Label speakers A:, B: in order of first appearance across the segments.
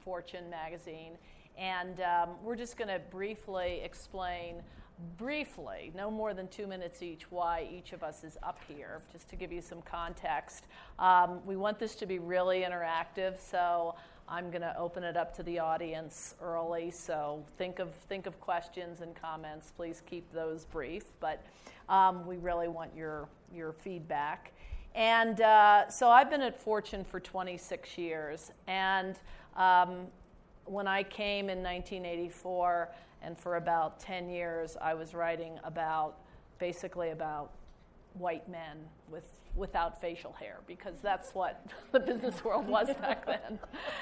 A: Fortune magazine. And we're just going to briefly explain, no more than 2 minutes each, why each of us is up here, just to give you some context. We want this to be really interactive, so I'm going to open it up to the audience early. So think of questions and comments. Please keep those brief, but we really want your feedback. And so I've been at Fortune for 26 years, and when I came in 1984, and for about 10 years, I was writing basically about white men without facial hair, because that's what the business world was back then.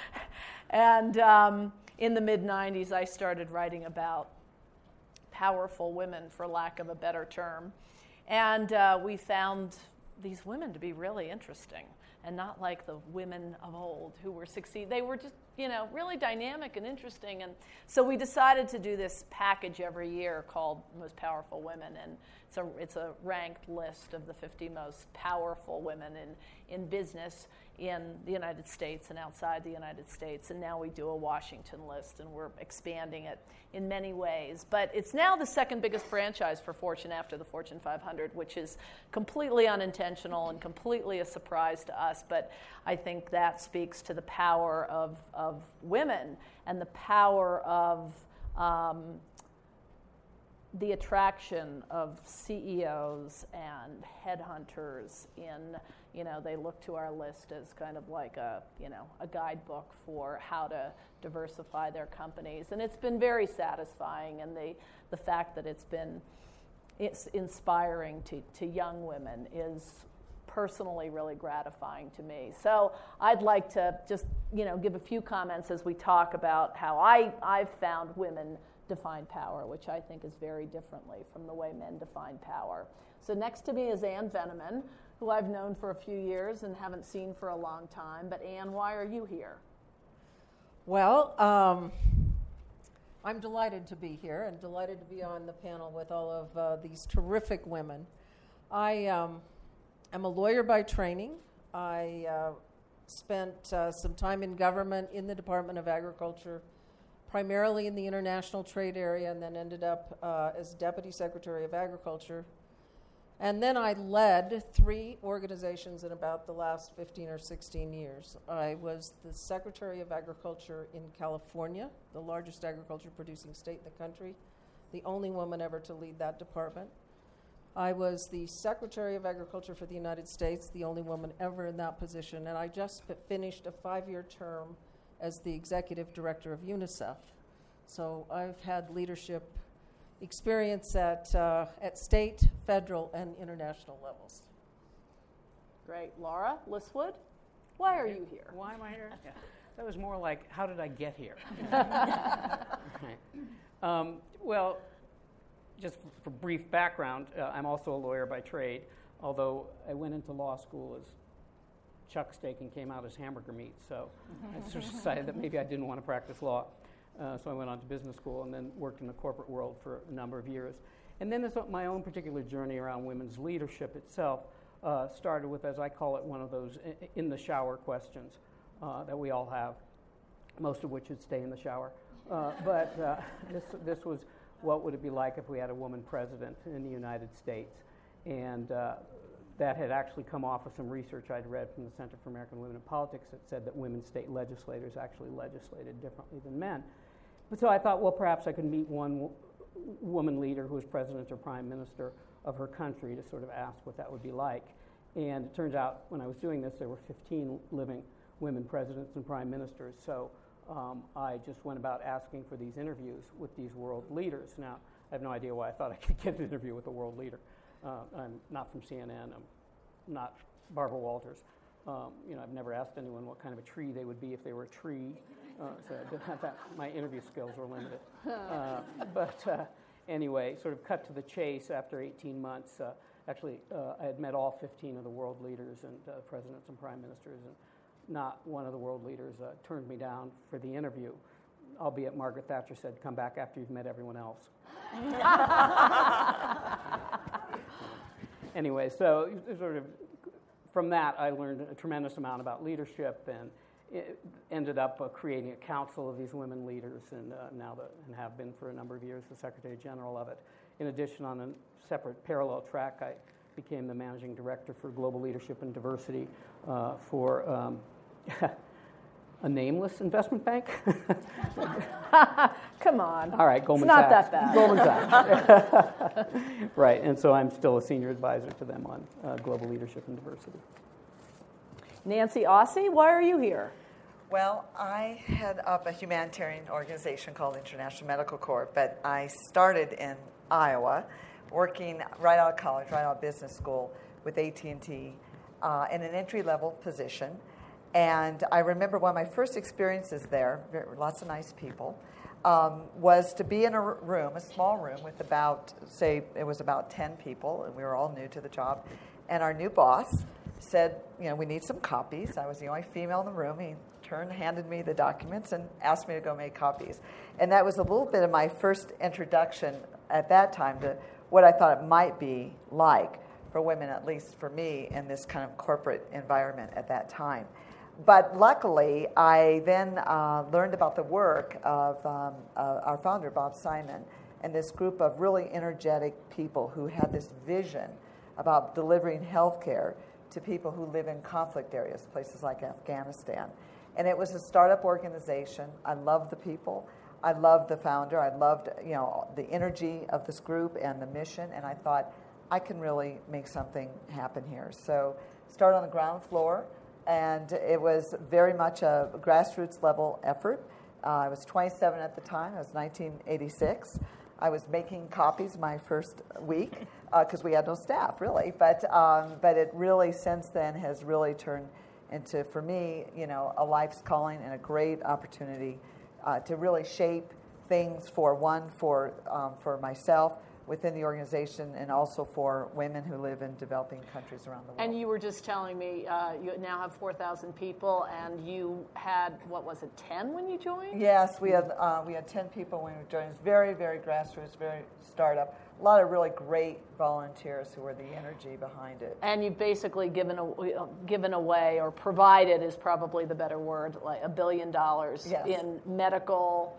A: And in the mid-'90s, I started writing about powerful women, for lack of a better term. And we found these women to be really interesting, and not like the women of old who were succeeding. They were just, really dynamic and interesting. And so we decided to do this package every year called Most Powerful Women, and it's a ranked list of the 50 most powerful women in business in the United States and outside the United States. And now we do a Washington list, and we're expanding it in many ways. But it's now the second biggest franchise for Fortune after the Fortune 500, which is completely unintentional and completely a surprise to us. But I think that speaks to the power of women and the power of the attraction of CEOs and headhunters they look to our list as kind of like a guidebook for how to diversify their companies. And it's been very satisfying, and the fact that it's inspiring to young women is personally really gratifying to me. So I'd like to just, give a few comments as we talk about how I've found women define power, which I think is very differently from the way men define power. So next to me is Ann Veneman, who I've known for a few years and haven't seen for a long time. But Ann, why are you here?
B: Well, I'm delighted to be here and delighted to be on the panel with all of these terrific women. I am a lawyer by training. I spent some time in government in the Department of Agriculture, primarily in the international trade area, and then ended up as Deputy Secretary of Agriculture. And then I led 3 organizations in about the last 15 or 16 years. I was the Secretary of Agriculture in California, the largest agriculture-producing state in the country, the only woman ever to lead that department. I was the Secretary of Agriculture for the United States, the only woman ever in that position, and I just finished a 5-year term as the Executive Director of UNICEF. So I've had leadership experience at state, federal, and international levels.
A: Great. Laura Listwood, why are you here?
C: Why am I here? Yeah. That was more like, how did I get here? Well, just for brief background, I'm also a lawyer by trade, although I went into law school as chuck steak and came out as hamburger meat. So I sort of decided that maybe I didn't want to practice law. So I went on to business school and then worked in the corporate world for a number of years. And then my own particular journey around women's leadership itself started with, as I call it, one of those in the shower questions that we all have, most of which would stay in the shower. But this was, what would it be like if we had a woman president in the United States? And that had actually come off of some research I'd read from the Center for American Women in Politics that said that women state legislators actually legislated differently than men. But so I thought, well, perhaps I could meet one woman leader who was president or prime minister of her country to sort of ask what that would be like. And it turns out when I was doing this, there were 15 living women presidents and prime ministers. So I just went about asking for these interviews with these world leaders. Now, I have no idea why I thought I could get an interview with a world leader. I'm not from CNN. I'm not Barbara Walters. I've never asked anyone what kind of a tree they would be if they were a tree. So I didn't have that. My interview skills were limited. But anyway, sort of cut to the chase after 18 months. I had met all 15 of the world leaders and presidents and prime ministers, and not one of the world leaders turned me down for the interview, albeit Margaret Thatcher said, come back after you've met everyone else. Anyway, so sort of from that, I learned a tremendous amount about leadership ended up creating a council of these women leaders, and and have been for a number of years the Secretary General of it. In addition, on a separate parallel track, I became the Managing Director for Global Leadership and Diversity for a nameless investment bank.
A: Come on.
C: All right, Goldman
A: it's
C: Sachs.
A: Not that bad.
C: Goldman Sachs. Right, and so I'm still a senior advisor to them on global leadership and diversity.
A: Nancy Ossie, why are you here?
D: Well, I head up a humanitarian organization called International Medical Corps, but I started in Iowa, working right out of college, right out of business school with AT&T in an entry-level position. And I remember one of my first experiences there, lots of nice people, was to be in a room, a small room with about 10 people, and we were all new to the job. And our new boss said, we need some copies. I was the only female in the room. He handed me the documents and asked me to go make copies. And that was a little bit of my first introduction at that time to what I thought it might be like for women, at least for me, in this kind of corporate environment at that time. But luckily, I then learned about the work of our founder, Bob Simon, and this group of really energetic people who had this vision about delivering health care to people who live in conflict areas, places like Afghanistan. And it was a startup organization. I loved the people. I loved the founder. I loved, the energy of this group and the mission. And I thought, I can really make something happen here. So started on the ground floor, and it was very much a grassroots level effort. I was 27 at the time. It was 1986. I was making copies my first week because we had no staff, really. But it really, since then, has really turned into, for me, a life's calling and a great opportunity to really shape things for myself within the organization, and also for women who live in developing countries around the world.
A: And you were just telling me you now have 4,000 people, and you had, 10 when you joined?
D: Yes, we had 10 people when we joined. It was very, very grassroots, very startup. A lot of really great volunteers who were the energy behind it.
A: And you've basically given away, or provided is probably the better word, like $1 billion
D: yes.
A: in medical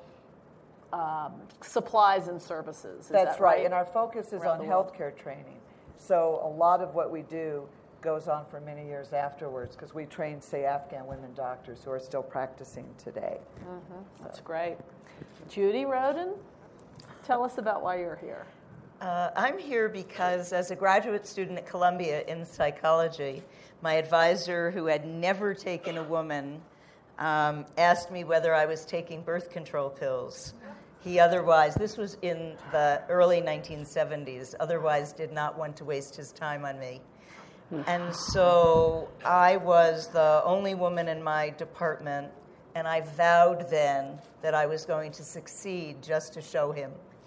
A: supplies and services.
D: That's
A: right?
D: And our focus is on healthcare training. So a lot of what we do goes on for many years afterwards, because we train, say, Afghan women doctors who are still practicing today.
A: Mm-hmm. That's great. Judy Roden, tell us about why you're here.
E: I'm here because as a graduate student at Columbia in psychology, my advisor, who had never taken a woman, asked me whether I was taking birth control pills. He otherwise, this was in the early 1970s, otherwise did not want to waste his time on me. And so I was the only woman in my department, and I vowed then that I was going to succeed just to show him.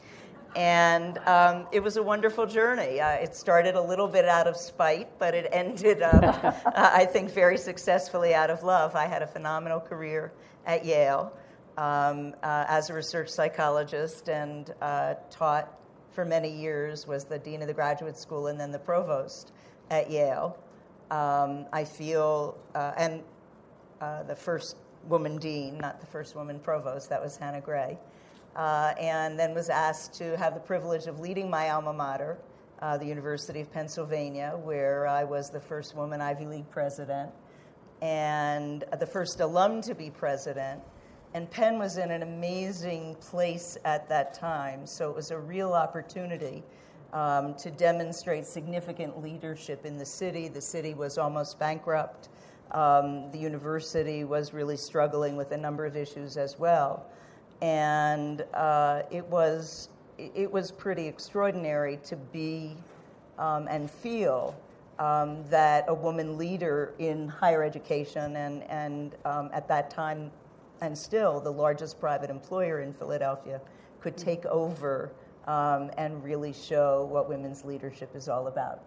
E: And it was a wonderful journey. It started a little bit out of spite, but it ended up, I think, very successfully out of love. I had a phenomenal career at Yale as a research psychologist, and taught for many years, was the dean of the graduate school and then the provost at Yale. I feel, and the first woman dean, not the first woman provost, that was Hannah Gray. And then was asked to have the privilege of leading my alma mater, the University of Pennsylvania, where I was the first woman Ivy League president and the first alum to be president. And Penn was in an amazing place at that time, so it was a real opportunity to demonstrate significant leadership in the city. The city was almost bankrupt. The university was really struggling with a number of issues as well. And it was pretty extraordinary to be and feel that a woman leader in higher education and at that time, and still the largest private employer in Philadelphia, could take over and really show what women's leadership is all about.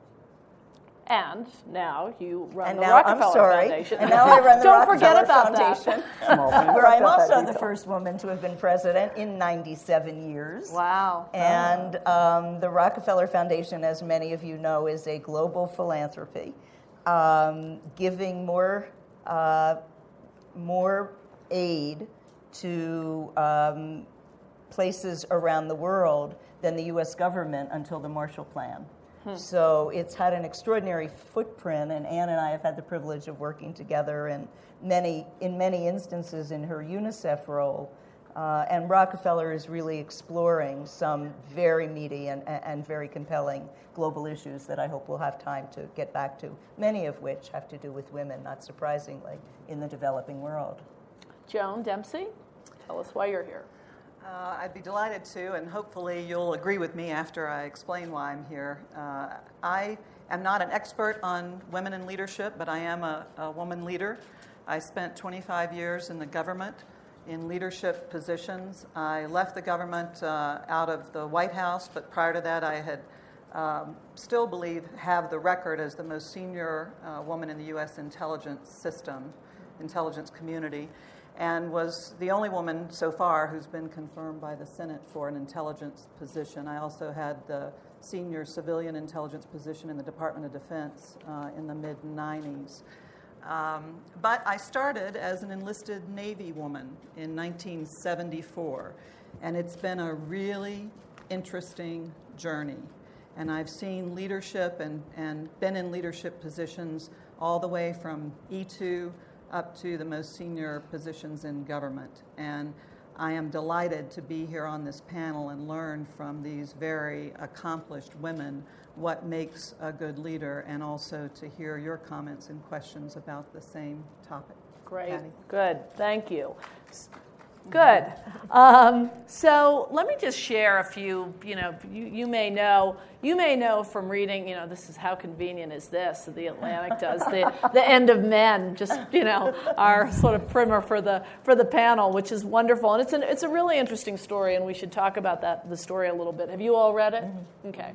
A: And now you run
E: and
A: the
E: now,
A: Rockefeller Foundation.
E: And now I run the
A: Don't
E: Rockefeller
A: forget about
E: Foundation,
A: that.
E: where I'm also the first woman to have been president in 97 years.
A: Wow.
E: And the Rockefeller Foundation, as many of you know, is a global philanthropy, giving more more aid to places around the world than the U.S. government until the Marshall Plan. So it's had an extraordinary footprint, and Anne and I have had the privilege of working together in many instances in her UNICEF role. And Rockefeller is really exploring some very meaty and very compelling global issues that I hope we'll have time to get back to, many of which have to do with women, not surprisingly, in the developing world.
A: Joan Dempsey, tell us why you're here.
F: I'd be delighted to, and hopefully you'll agree with me after I explain why I'm here. I am not an expert on women in leadership, but I am a woman leader. I spent 25 years in the government in leadership positions. I left the government out of the White House, but prior to that I had still have the record as the most senior woman in the U.S. intelligence community, and was the only woman so far who's been confirmed by the Senate for an intelligence position. I also had the senior civilian intelligence position in the Department of Defense in the mid-90s. But I started as an enlisted Navy woman in 1974, and it's been a really interesting journey. And I've seen leadership and been in leadership positions all the way from E2 up to the most senior positions in government. And I am delighted to be here on this panel and learn from these very accomplished women what makes a good leader, and also to hear your comments and questions about the same topic.
A: Great.
F: Patty.
A: Good. Thank you. Good. So let me just share a few. You may know from reading. This is How Convenient Is This? The Atlantic does the End of Men. Just our sort of primer for the panel, which is wonderful, and it's a really interesting story, and we should talk about the story a little bit. Have you all read it? Mm-hmm. Okay.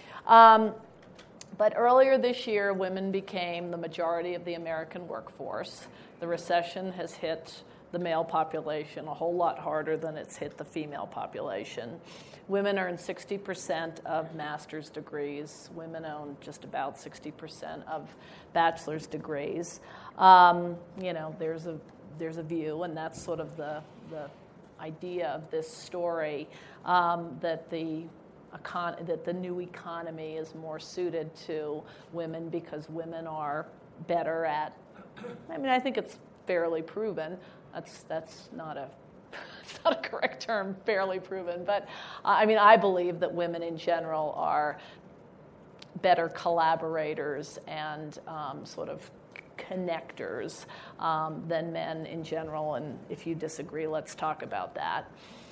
A: But earlier this year, women became the majority of the American workforce. The recession has hit the male population a whole lot harder than it's hit the female population. Women earn 60% of master's degrees. Women own just about 60% of bachelor's degrees. There's a view, and that's sort of the idea of this story, that the new economy is more suited to women because women are better at. I think it's fairly proven. That's not a correct term, fairly proven. But I believe that women in general are better collaborators and sort of connectors than men in general. And if you disagree, let's talk about that.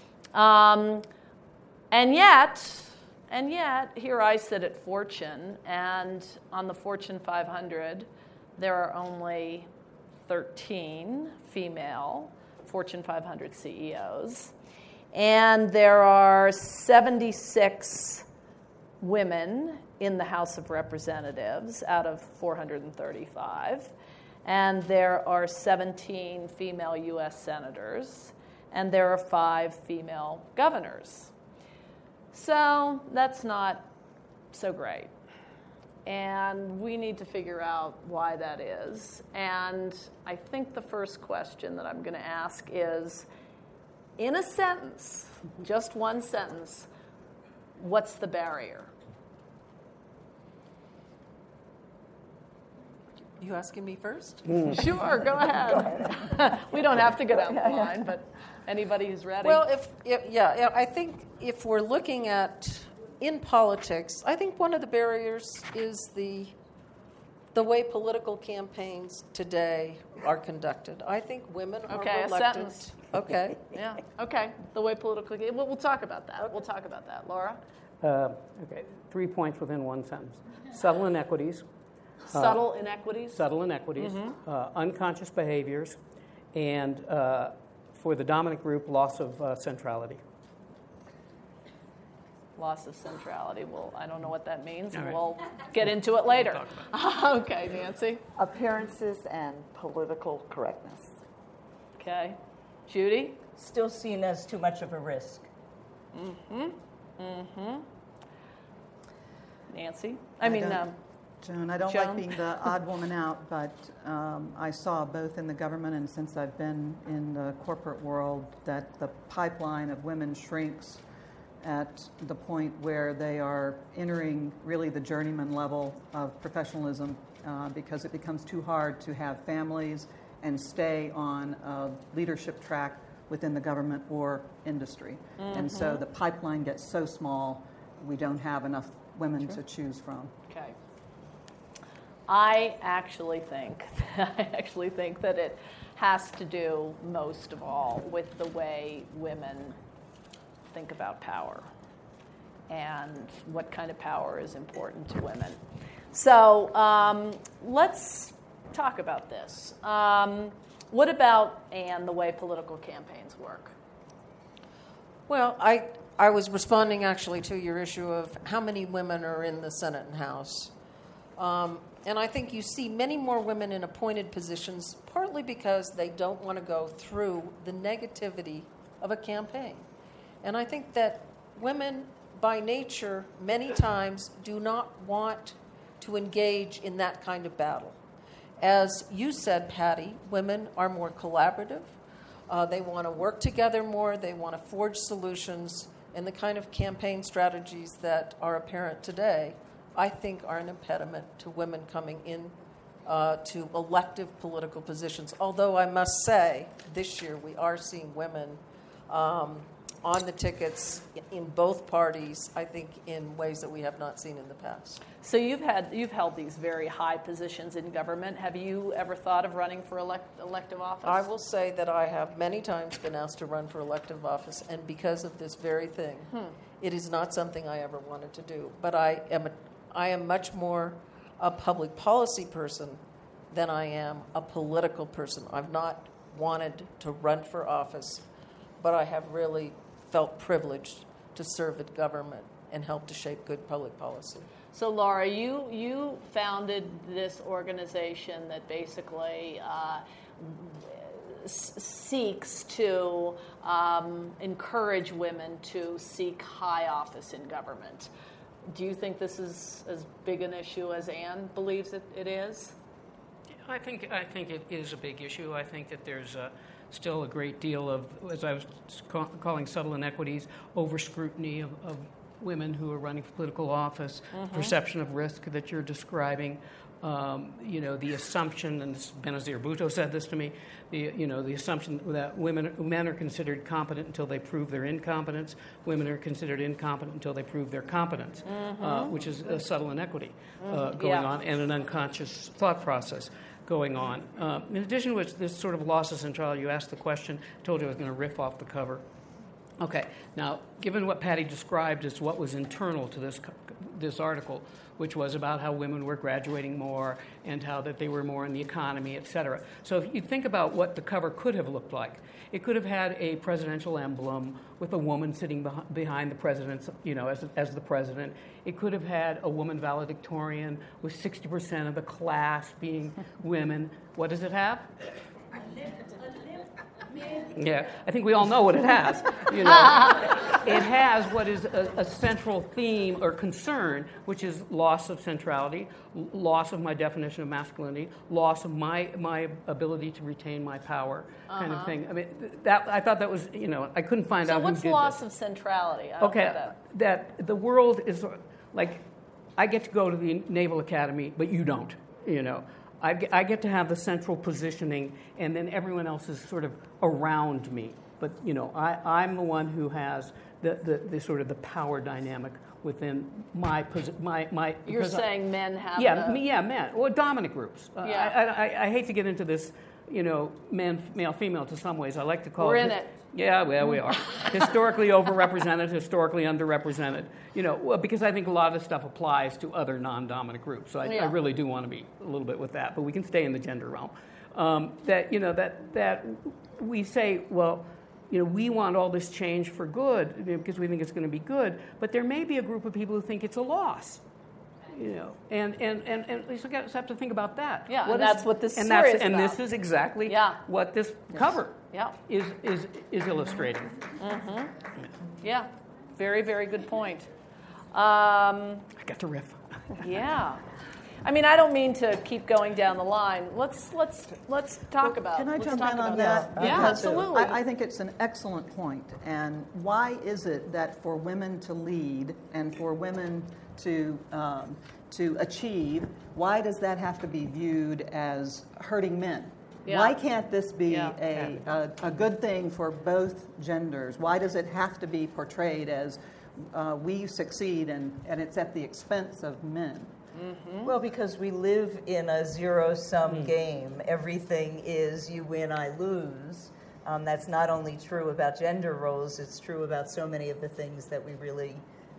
A: And yet, here I sit at Fortune, and on the Fortune 500, there are only 13 female Fortune 500 CEOs, and there are 76 women in the House of Representatives out of 435, and there are 17 female U.S. senators, and there are 5 female governors. So that's not so great. And we need to figure out why that is. And I think the first question that I'm going to ask is, in a sentence, just one sentence, what's the barrier?
B: You asking me first?
A: Sure, go ahead. We don't have to go down the line, but anybody who's ready.
B: Well, I think if we're looking at in politics, I think one of the barriers is the way political campaigns today are conducted. I think women are reluctant.
A: A sentence.
B: Okay.
A: Yeah. Okay. The way political. We'll talk about that. We'll talk about that. Laura.
C: Okay. 3 points within one sentence. Subtle inequities.
A: Subtle inequities.
C: Subtle inequities. Unconscious behaviors, and for the dominant group, loss of centrality.
A: Loss of centrality. Well, I don't know what that means, and
C: right.
A: we'll get into it later. Okay, Nancy.
D: Appearances and political correctness.
A: Okay. Judy?
E: Still seen as too much of a risk.
A: Nancy?
F: Joan, I don't
A: Joan?
F: like being the odd woman out, but I saw both in the government and since I've been in the corporate world that the pipeline of women shrinks at the point where they are entering really the journeyman level of professionalism because it becomes too hard to have families and stay on a leadership track within the government or industry. And so the pipeline gets so small, we don't have enough women to choose from.
A: Okay. I actually think that it has to do most of all with the way women think about power and what kind of power is important to women. So let's talk about this. What about, Anne, the way political campaigns work?
B: Well, I was responding actually to your issue of how many women are in the Senate and House. And I think you see many more women in appointed positions, partly because they don't want to go through the negativity of a campaign. And I think that women, by nature, many times do not want to engage in that kind of battle. As you said, Patty, women are more collaborative. They want to work together more. They want to forge solutions. And the kind of campaign strategies that are apparent today, I think, are an impediment to women coming in to elective political positions. Although I must say, this year we are seeing women on the tickets in both parties, I think, in ways that we have not seen in the past.
A: So you've held these very high positions in government. Have you ever thought of running for elective office?
B: I will say that I have many times been asked to run for elective office, and because of this very thing, it is not something I ever wanted to do. But I am much more a public policy person than I am a political person. I've not wanted to run for office, but I have really felt privileged to serve in government and help to shape good public policy.
A: So, Laura, you founded this organization that basically seeks to encourage women to seek high office in government. Do you think this is as big an issue as Anne believes it is?
C: I think it is a big issue. I think that there's still a great deal of, as I was calling subtle inequities, over-scrutiny of women who are running for political office, perception of risk that you're describing, the assumption, and Benazir Bhutto said this to me, the assumption that men are considered competent until they prove their incompetence, women are considered incompetent until they prove their competence, which is a subtle inequity going on and an unconscious thought process going on. In addition to this sort of loss of centrality, you asked the question, I told you I was going to riff off the cover. Okay, now, given what Patty described as what was internal to this article, which was about how women were graduating more and how that they were more in the economy, et cetera. So if you think about what the cover could have looked like, it could have had a presidential emblem with a woman sitting behind the president, as the president. It could have had a woman valedictorian with 60% of the class being women. What does it have? Yeah, I think we all know what it has. It has what is a central theme or concern, which is loss of centrality, loss of my definition of masculinity, loss of my ability to retain my power, kind of thing. I mean, I thought that was, I couldn't find out who did this.
A: So what's loss of centrality? I don't get
C: that the world is like, I get to go to the Naval Academy, but you don't. I get to have the central positioning, and then everyone else is sort of around me. But I'm the one who has the sort of the power dynamic within my.
A: You're saying men have.
C: Men or dominant groups.
A: Yeah.
C: I hate to get into this, men, male, female. To some ways, I like to call
A: We're
C: it.
A: in it.
C: Yeah, well, we are. Historically overrepresented, historically underrepresented. Because I think a lot of this stuff applies to other non-dominant groups. So I really do want to be a little bit with that, but we can stay in the gender realm. That we say, well, we want all this change for good because we think it's going to be good, but there may be a group of people who think it's a loss. And we have to think about that.
A: Yeah, and that's what this story is about.
C: And this is exactly what this cover is illustrating.
A: Mm-hmm. Yeah, very, very good point.
C: I got to riff.
A: Yeah. I mean, I don't mean to keep going down the line. Let's talk about.
F: Can I
A: let's
F: jump
A: talk
F: in on
A: about
F: that?
A: Yeah,
F: Because
A: absolutely.
F: I think it's an excellent point. And why is it that for women to lead and for women to achieve, why does that have to be viewed as hurting men?
A: Yeah.
F: Why can't this be
A: Yeah.
F: a good thing for both genders? Why does it have to be portrayed as we succeed and it's at the expense of men?
E: Mm-hmm. Well, because we live in a zero-sum game. Everything is you win, I lose. That's not only true about gender roles, it's true about so many of the things that we really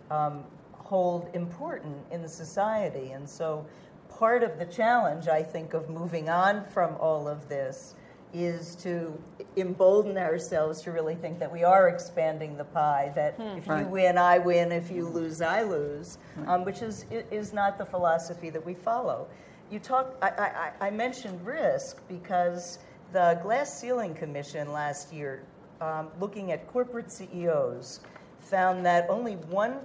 E: hold important in the society. And so part of the challenge, I think, of moving on from all of this is to embolden ourselves to really think that we are expanding the pie, that if you win, I win, if you lose, I lose, which is not the philosophy that we follow. I mentioned risk because the Glass Ceiling Commission last year, looking at corporate CEOs, found that only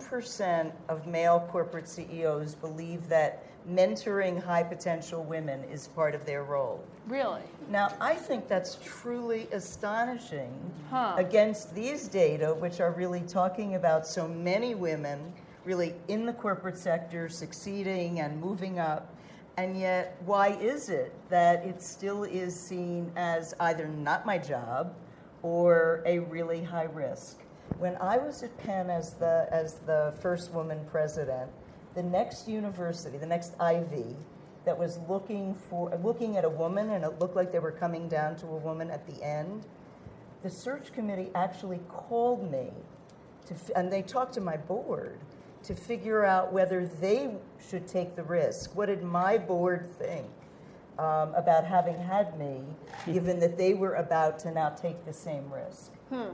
E: 1% of male corporate CEOs believe that mentoring high potential women is part of their role.
A: Really?
E: Now, I think that's truly astonishing against these data, which are really talking about so many women really in the corporate sector succeeding and moving up. And yet, why is it that it still is seen as either not my job or a really high risk? When I was at Penn as the first woman president, the next university, the next Ivy, that was looking at a woman, and it looked like they were coming down to a woman at the end, the search committee actually called me, and they talked to my board, to figure out whether they should take the risk. What did my board think about having had me, given that they were about to now take the same risk?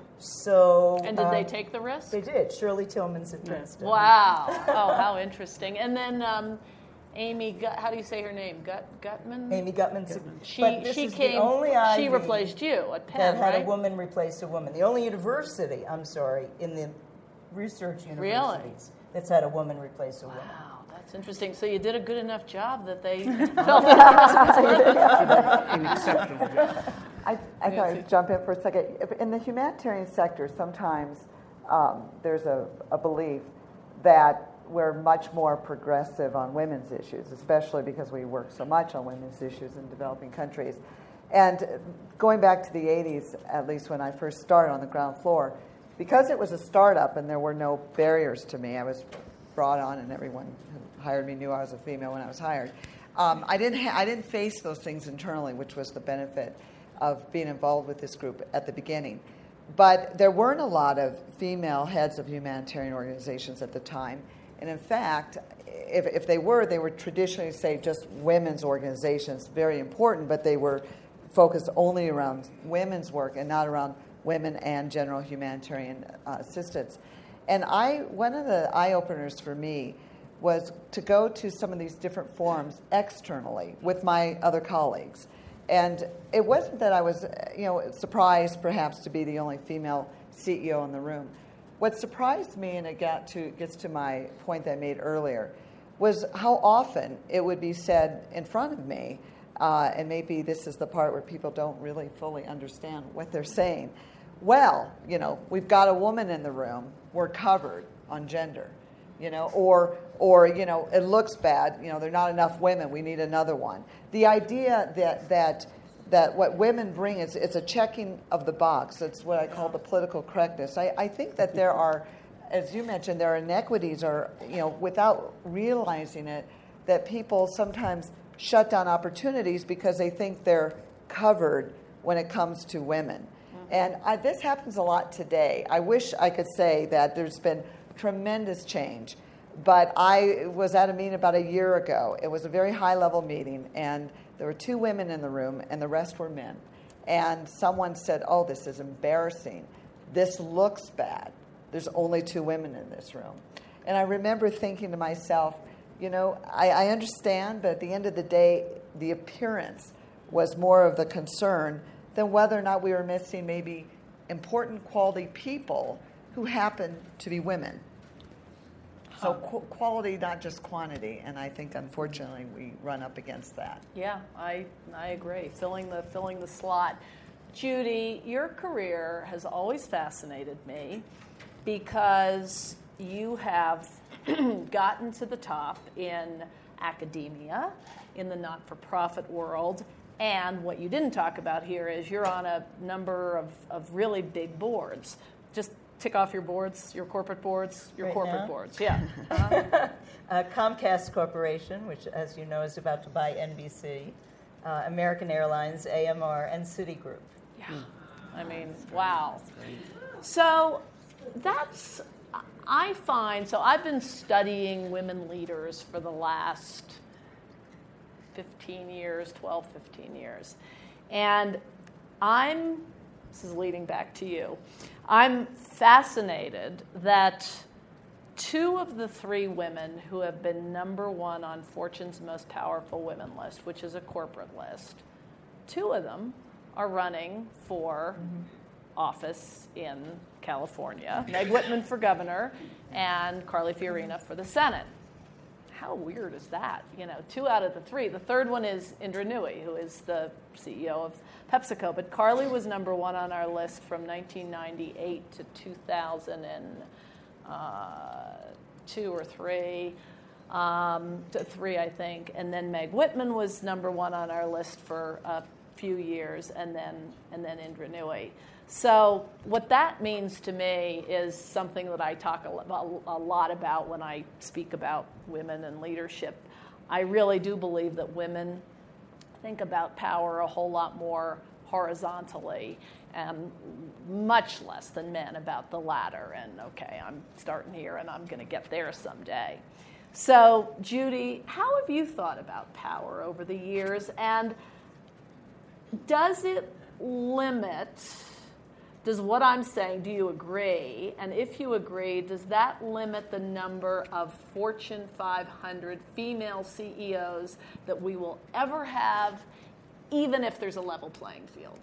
E: So,
A: and did they take the risk?
E: They did. Shirley Tillman's at Princeton.
A: Wow. Oh, how interesting. And then Amy, how do you say her name? Gutman?
E: Amy Gutman.
A: She
E: is
A: came.
E: The only Ivy
A: she replaced you at Penn,
E: that had
A: right?
E: a woman replace a woman. The only university, in the research universities that's had a woman replace a woman.
A: Wow, that's interesting. So you did a good enough job that they felt that
C: An exceptional job.
D: I thought I'd jump in for a second. In the humanitarian sector, sometimes there's a belief that we're much more progressive on women's issues, especially because we work so much on women's issues in developing countries. And going back to the 80s, at least when I first started on the ground floor, because it was a startup and there were no barriers to me, I was brought on and everyone who hired me knew I was a female when I was hired. I didn't face those things internally, which was the benefit of being involved with this group at the beginning. But there weren't a lot of female heads of humanitarian organizations at the time. And in fact, if they were traditionally, say, just women's organizations, very important, but they were focused only around women's work and not around women and general humanitarian assistance. And one of the eye-openers for me was to go to some of these different forums externally with my other colleagues. And it wasn't that I was, surprised perhaps to be the only female CEO in the room. What surprised me, and it gets to my point that I made earlier, was how often it would be said in front of me, and maybe this is the part where people don't really fully understand what they're saying. Well, we've got a woman in the room, we're covered on gender, or it looks bad, there are not enough women, we need another one. The idea that what women bring is it's a checking of the box. It's what I call the political correctness. I think that there are, as you mentioned, there are inequities, or without realizing it, that people sometimes shut down opportunities because they think they're covered when it comes to women. And this happens a lot today. I wish I could say that there's been tremendous change. But I was at a meeting about a year ago. It was a very high-level meeting, and there were 2 women in the room, and the rest were men. And someone said, "Oh, this is embarrassing. This looks bad. There's only 2 women in this room." And I remember thinking to myself, I understand, but at the end of the day, the appearance was more of the concern than whether or not we were missing maybe important quality people who happen to be women. So quality, not just quantity, and I think unfortunately we run up against that.
A: Yeah, I agree. Filling the slot. Judy, your career has always fascinated me because you have gotten to the top in academia, in the not-for-profit world, and what you didn't talk about here is you're on a number of really big boards. Just tick off your boards, your corporate boards, your
E: Right
A: corporate
E: now?
A: boards. Yeah.
E: Comcast Corporation, which, as you know, is about to buy NBC, American Airlines, AMR, and Citigroup.
A: Yeah. I mean, wow. So that's, I find, so I've been studying women leaders for the last 15 years, 12, 15 years. And this is leading back to you, I'm fascinated that 2 of the 3 women who have been number 1 on Fortune's Most Powerful Women list, which is a corporate list, 2 of them are running for office in California. Meg Whitman for governor and Carly Fiorina for the Senate. How weird is that? 2 out of the 3. The third one is Indra Nooyi, who is the CEO of PepsiCo. But Carly was number 1 on our list from 1998 to 2002 or 3. To 3, I think. And then Meg Whitman was number 1 on our list for a few years, and then Indra Nooyi. So what that means to me is something that I talk a lot about when I speak about women and leadership. I really do believe that women think about power a whole lot more horizontally and much less than men about the ladder. And okay, I'm starting here and I'm going to get there someday. So Judy, how have you thought about power over the years, and does it limit? Does what I'm saying, do you agree? And if you agree, does that limit the number of Fortune 500 female CEOs that we will ever have, even if there's a level playing field?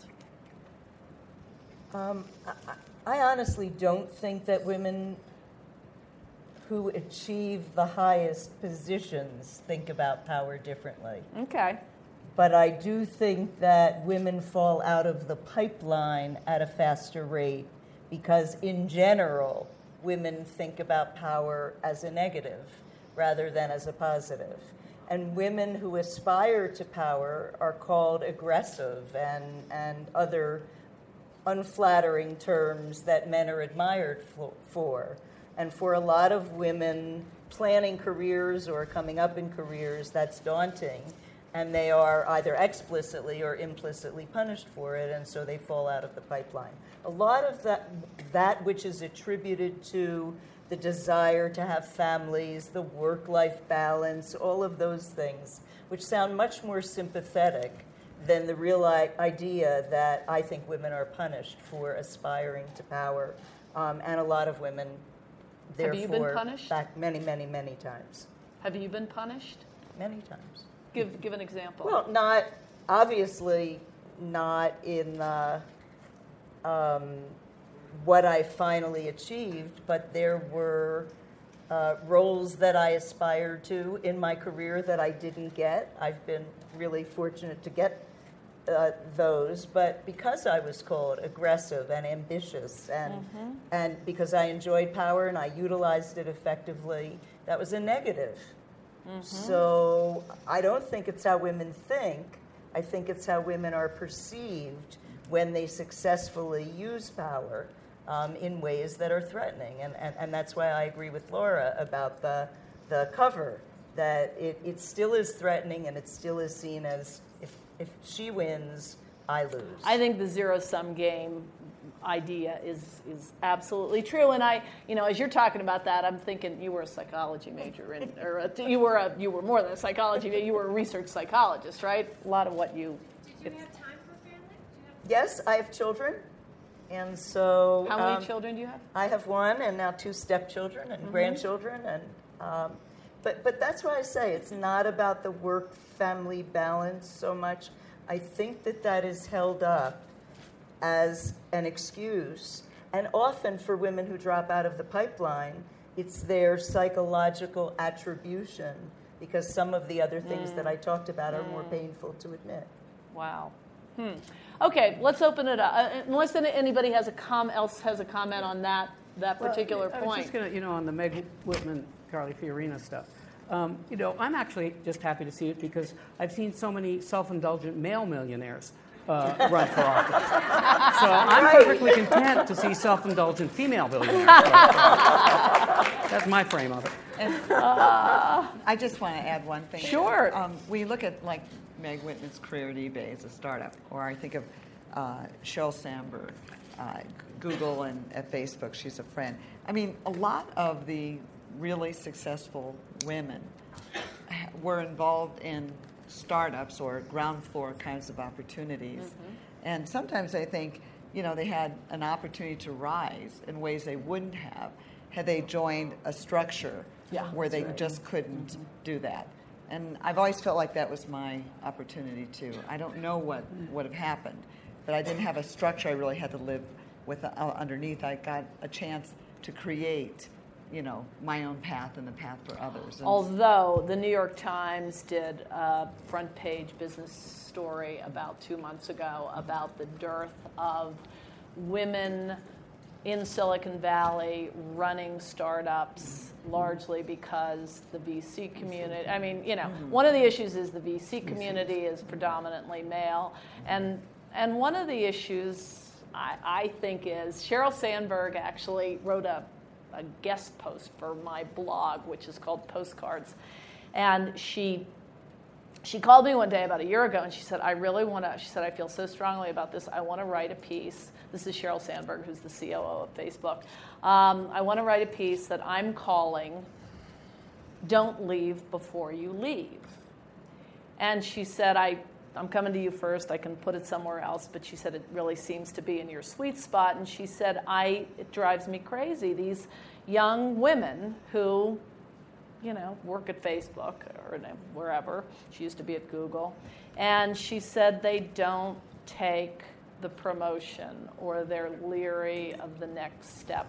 E: I honestly don't think that women who achieve the highest positions think about power differently.
A: Okay.
E: But I do think that women fall out of the pipeline at a faster rate because, in general, women think about power as a negative rather than as a positive. And women who aspire to power are called aggressive and other unflattering terms that men are admired for. And for a lot of women planning careers or coming up in careers, that's daunting. And they are either explicitly or implicitly punished for it, and so they fall out of the pipeline. A lot of that which is attributed to the desire to have families, the work-life balance, all of those things, which sound much more sympathetic than the real idea that I think women are punished for aspiring to power. And a lot of women, therefore,
A: have you been punished?
E: Back many, many, many times.
A: Have you been punished?
E: Many times.
A: Give an example.
E: Well, not obviously not in what I finally achieved, but there were roles that I aspired to in my career that I didn't get. I've been really fortunate to get those, but because I was called aggressive and ambitious, and because I enjoyed power and I utilized it effectively, that was a negative. So I don't think it's how women think. I think it's how women are perceived when they successfully use power in ways that are threatening. And that's why I agree with Laura about the cover, that it still is threatening and it still is seen as if she wins, I lose.
A: I think the zero-sum game idea is absolutely true. And I, as you're talking about that, I'm thinking you were a psychology major, you were more than a psychology major. You were a research psychologist, right? A lot of what you.
G: Did you have time for family?
E: Yes, I have children, and so.
A: How many children do you have?
E: I have 1, and now 2 stepchildren and grandchildren, and but that's why I say it's not about the work-family balance so much. I think that is held up as an excuse, and often for women who drop out of the pipeline, it's their psychological attribution, because some of the other things that I talked about are more painful to admit.
A: Wow. Okay, let's open it up. Unless anybody has else has a comment on that particular
C: I
A: point.
C: was just going to, on the Meg Whitman, Carly Fiorina stuff. I'm actually just happy to see it because I've seen so many self-indulgent male millionaires run for office. So I'm perfectly content to see self-indulgent female millionaires. That's my frame of it.
D: And I just want to add one thing.
A: Sure.
D: We look at like Meg Whitman's career at eBay as a startup, or I think of Sheryl Sandberg, Google and at Facebook. She's a friend. I mean, a lot of the really successful women were involved in startups or ground floor kinds of opportunities. And sometimes I think, they had an opportunity to rise in ways they wouldn't have had they joined a structure where they just couldn't do that. And I've always felt like that was my opportunity too. I don't know what would have happened, but I didn't have a structure I really had to live with underneath. I got a chance to create my own path and the path for others. And
A: although the New York Times did a front page business story about 2 months ago about the dearth of women in Silicon Valley running startups, largely because the VC community, one of the issues is the VC community is predominantly male. And one of the issues I think is Sheryl Sandberg actually wrote a guest post for my blog, which is called Postcards. And she called me one day about a year ago, and she said, I feel so strongly about this. I want to write a piece. This is Sheryl Sandberg, who's the COO of Facebook. I want to write a piece that I'm calling Don't Leave Before You Leave. And she said, I'm coming to you first. I can put it somewhere else. But she said, it really seems to be in your sweet spot. And she said, it drives me crazy. These young women who, work at Facebook or wherever. She used to be at Google. And she said they don't take the promotion or they're leery of the next step.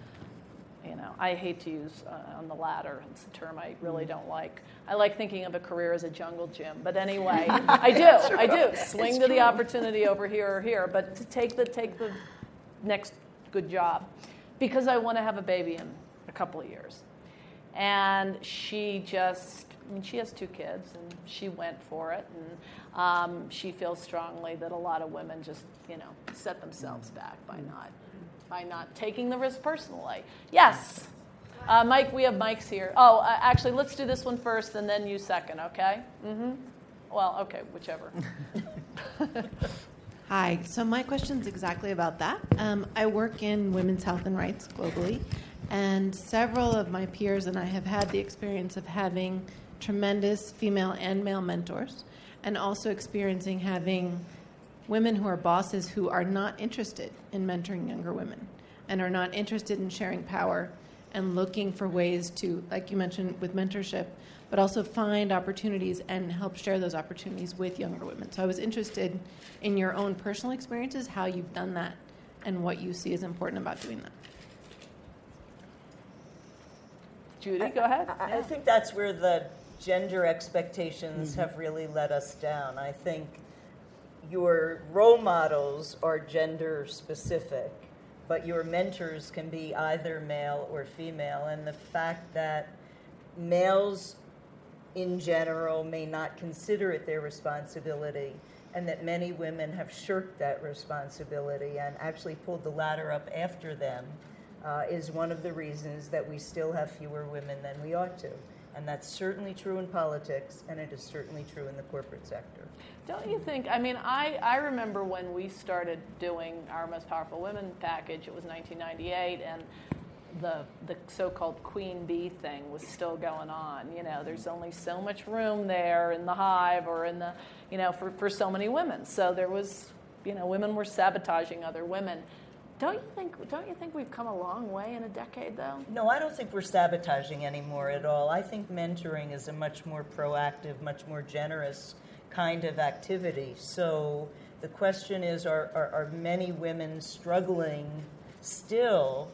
A: I hate to use on the ladder. It's a term I really don't like. I like thinking of a career as a jungle gym. But anyway, I do. Swing to the opportunity over here or here. But to take the next good job. Because I want to have a baby in a couple of years. And she has 2 kids, and she went for it. And she feels strongly that a lot of women just, set themselves back by not taking the risk personally. Yes. Mike, we have mics here. Oh, actually, let's do this one first and then you second, okay? Well, okay, whichever.
G: Hi. So my question's exactly about that. I work in women's health and rights globally, and several of my peers and I have had the experience of having tremendous female and male mentors, and also experiencing having women who are bosses who are not interested in mentoring younger women and are not interested in sharing power and looking for ways to, like you mentioned, with mentorship, but also find opportunities and help share those opportunities with younger women. So I was interested in your own personal experiences, how you've done that, and what you see as important about doing that.
A: Judy, go ahead.
E: I think that's where the gender expectations have really let us down. I think your role models are gender specific, but your mentors can be either male or female. And the fact that males in general may not consider it their responsibility, and that many women have shirked that responsibility and actually pulled the ladder up after them, is one of the reasons that we still have fewer women than we ought to. And that's certainly true in politics, and it is certainly true in the corporate sector.
A: Don't you think, I remember when we started doing our Most Powerful Women package, it was 1998, and the so-called queen bee thing was still going on. There's only so much room there in the hive or in the, for so many women. So there was, women were sabotaging other women. Don't you think we've come a long way in a decade, though?
E: No, I don't think we're sabotaging anymore at all. I think mentoring is a much more proactive, much more generous kind of activity. So the question is, are many women struggling still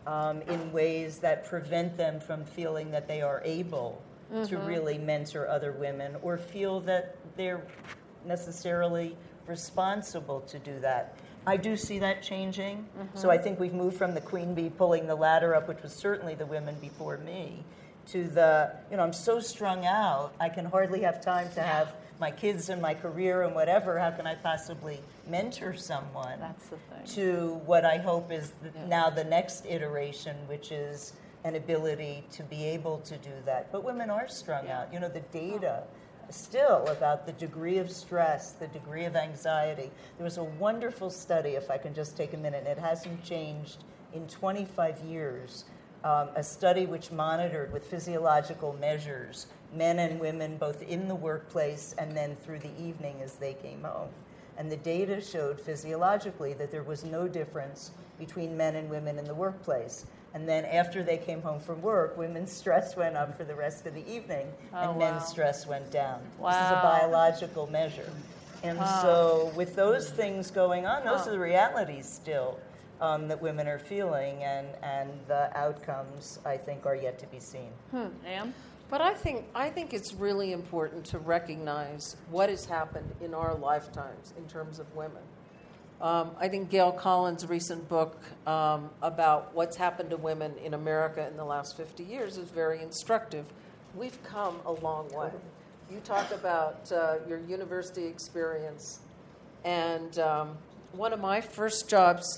E: in ways that prevent them from feeling that they are able to really mentor other women or feel that they're necessarily responsible to do that. I do see that changing. So I think we've moved from the queen bee pulling the ladder up, which was certainly the women before me, to the, I'm so strung out, I can hardly have time to have my kids and my career and whatever. How can I possibly mentor someone?
A: That's the thing.
E: To what I hope is now the next iteration, which is an ability to be able to do that. But women are strung out. The data still about the degree of stress, the degree of anxiety. There was a wonderful study, if I can just take a minute, and it hasn't changed in 25 years, a study which monitored with physiological measures men and women both in the workplace and then through the evening as they came home. And the data showed physiologically that there was no difference between men and women in the workplace. And then after they came home from work, women's stress went up for the rest of the evening, and men's stress went down.
A: Wow.
E: This is a biological measure. And so with those things going on, those are the realities still that women are feeling, and the outcomes, I think, are yet to be seen.
A: Anne?
B: But I think it's really important to recognize what has happened in our lifetimes in terms of women. I think Gail Collins' recent book about what's happened to women in America in the last 50 years is very instructive. We've come a long way. You talk about your university experience, and one of my first jobs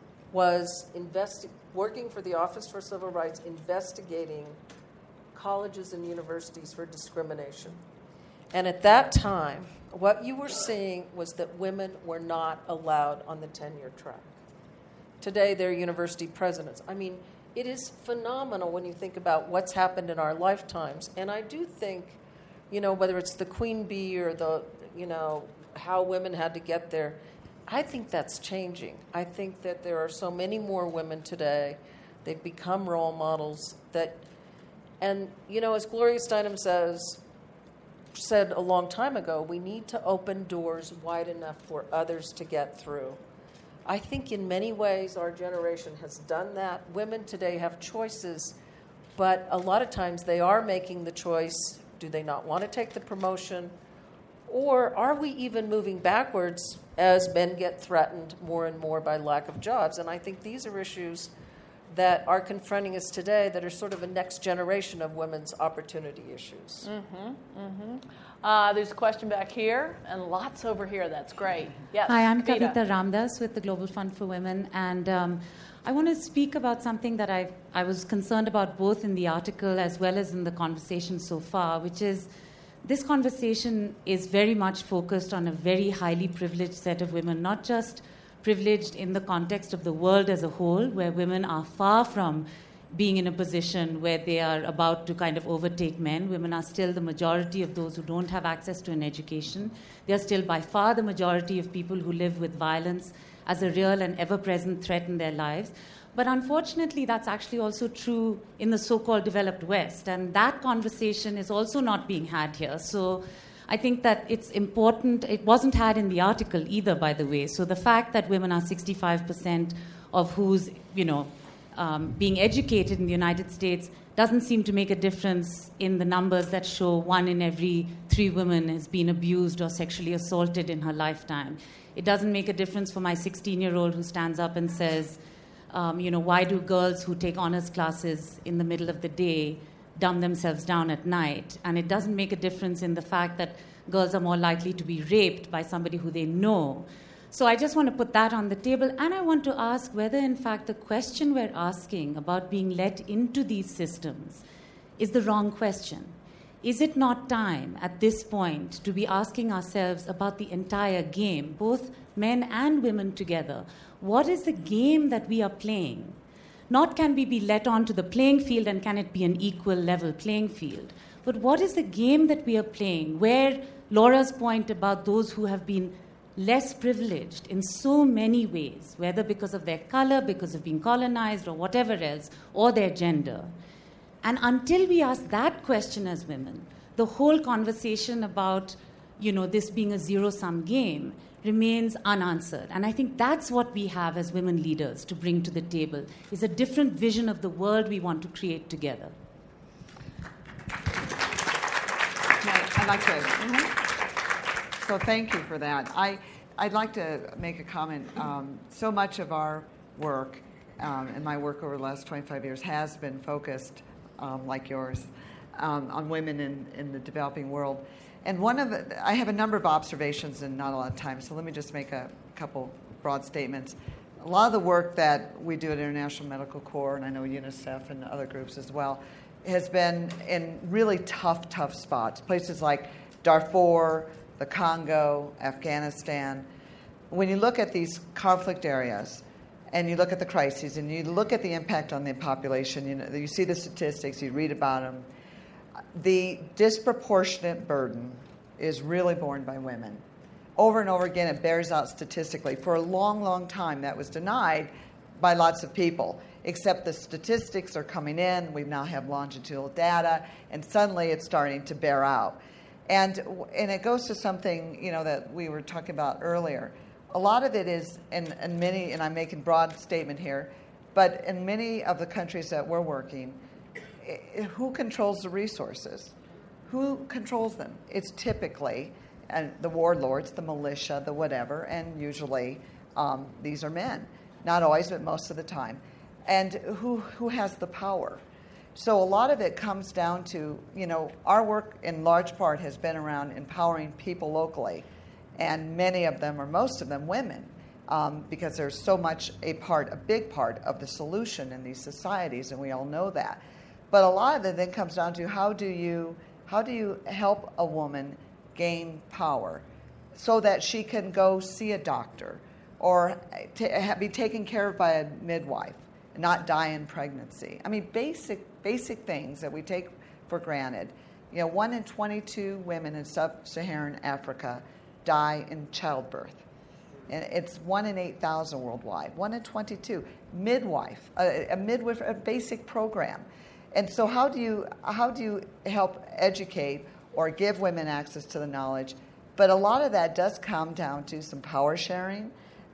B: was working for the Office for Civil Rights, investigating colleges and universities for discrimination. And at that time, what you were seeing was that women were not allowed on the tenure track. Today, they're university presidents. I mean, it is phenomenal when you think about what's happened in our lifetimes. And I do think, whether it's the queen bee or how women had to get there, I think that's changing. I think that there are so many more women today. They've become role models and as Gloria Steinem said a long time ago, we need to open doors wide enough for others to get through. I think in many ways our generation has done that. Women today have choices, but a lot of times they are making the choice, do they not want to take the promotion? Or are we even moving backwards as men get threatened more and more by lack of jobs? And I think these are issues that are confronting us today that are sort of a next generation of women's opportunity issues.
A: There's a question back here and lots over here. That's great. Yes.
H: Hi, I'm
A: Kavita
H: Kavita Ramdas with the Global Fund for Women, and I want to speak about something that I was concerned about both in the article as well as in the conversation so far, which is this conversation is very much focused on a very highly privileged set of women, not just privileged in the context of the world as a whole, where women are far from being in a position where they are about to kind of overtake men. Women are still the majority of those who don't have access to an education. They are still by far the majority of people who live with violence as a real and ever-present threat in their lives. But unfortunately, that's actually also true in the so-called developed West. And that conversation is also not being had here. So I think that it's important. It wasn't had in the article either, by the way. So the fact that women are 65% of who's, being educated in the United States doesn't seem to make a difference in the numbers that show 1 in every 3 women has been abused or sexually assaulted in her lifetime. It doesn't make a difference for my 16-year-old who stands up and says, why do girls who take honors classes in the middle of the day dumb themselves down at night? And it doesn't make a difference in the fact that girls are more likely to be raped by somebody who they know. So I just want to put that on the table. And I want to ask whether, in fact, the question we're asking about being let into these systems is the wrong question. Is it not time at this point to be asking ourselves about the entire game, both men and women together? What is the game that we are playing? Not can we be let onto the playing field and can it be an equal level playing field, but what is the game that we are playing where Laura's point about those who have been less privileged in so many ways, whether because of their color, because of being colonized or whatever else, or their gender. And until we ask that question as women, the whole conversation about this being a zero-sum game remains unanswered. And I think that's what we have as women leaders to bring to the table, is a different vision of the world we want to create together.
D: I'd like to. So thank you for that. I'd like to make a comment. So much of our work and my work over the last 25 years has been focused, like yours, on women in the developing world. And I have a number of observations and not a lot of time, so let me just make a couple broad statements. A lot of the work that we do at International Medical Corps, and I know UNICEF and other groups as well, has been in really tough spots. Places like Darfur, the Congo, Afghanistan. When you look at these conflict areas, and you look at the crises, and you look at the impact on the population, you see the statistics, you read about them, the disproportionate burden is really borne by women. Over and over again, it bears out statistically. For a long time, that was denied by lots of people, except the statistics are coming in. We now have longitudinal data, and suddenly it's starting to bear out. And it goes to something, that we were talking about earlier. A lot of it is, in many, and I'm making broad statement here, but in many of the countries that we're working, who controls the resources? Who controls them? It's typically the warlords, the militia, the whatever, and usually these are men. Not always, but most of the time. And who has the power? So a lot of it comes down to, our work in large part has been around empowering people locally, and many of them, or most of them, women, because they're so much a big part of the solution in these societies, and we all know that. But a lot of it then comes down to how do you help a woman gain power so that she can go see a doctor or be taken care of by a midwife and not die in pregnancy. I mean, basic things that we take for granted. 1 in 22 women in sub-Saharan Africa die in childbirth. And it's 1 in 8,000 worldwide. 1 in 22. Midwife, a basic program. And so how do you help educate or give women access to the knowledge? But a lot of that does come down to some power sharing,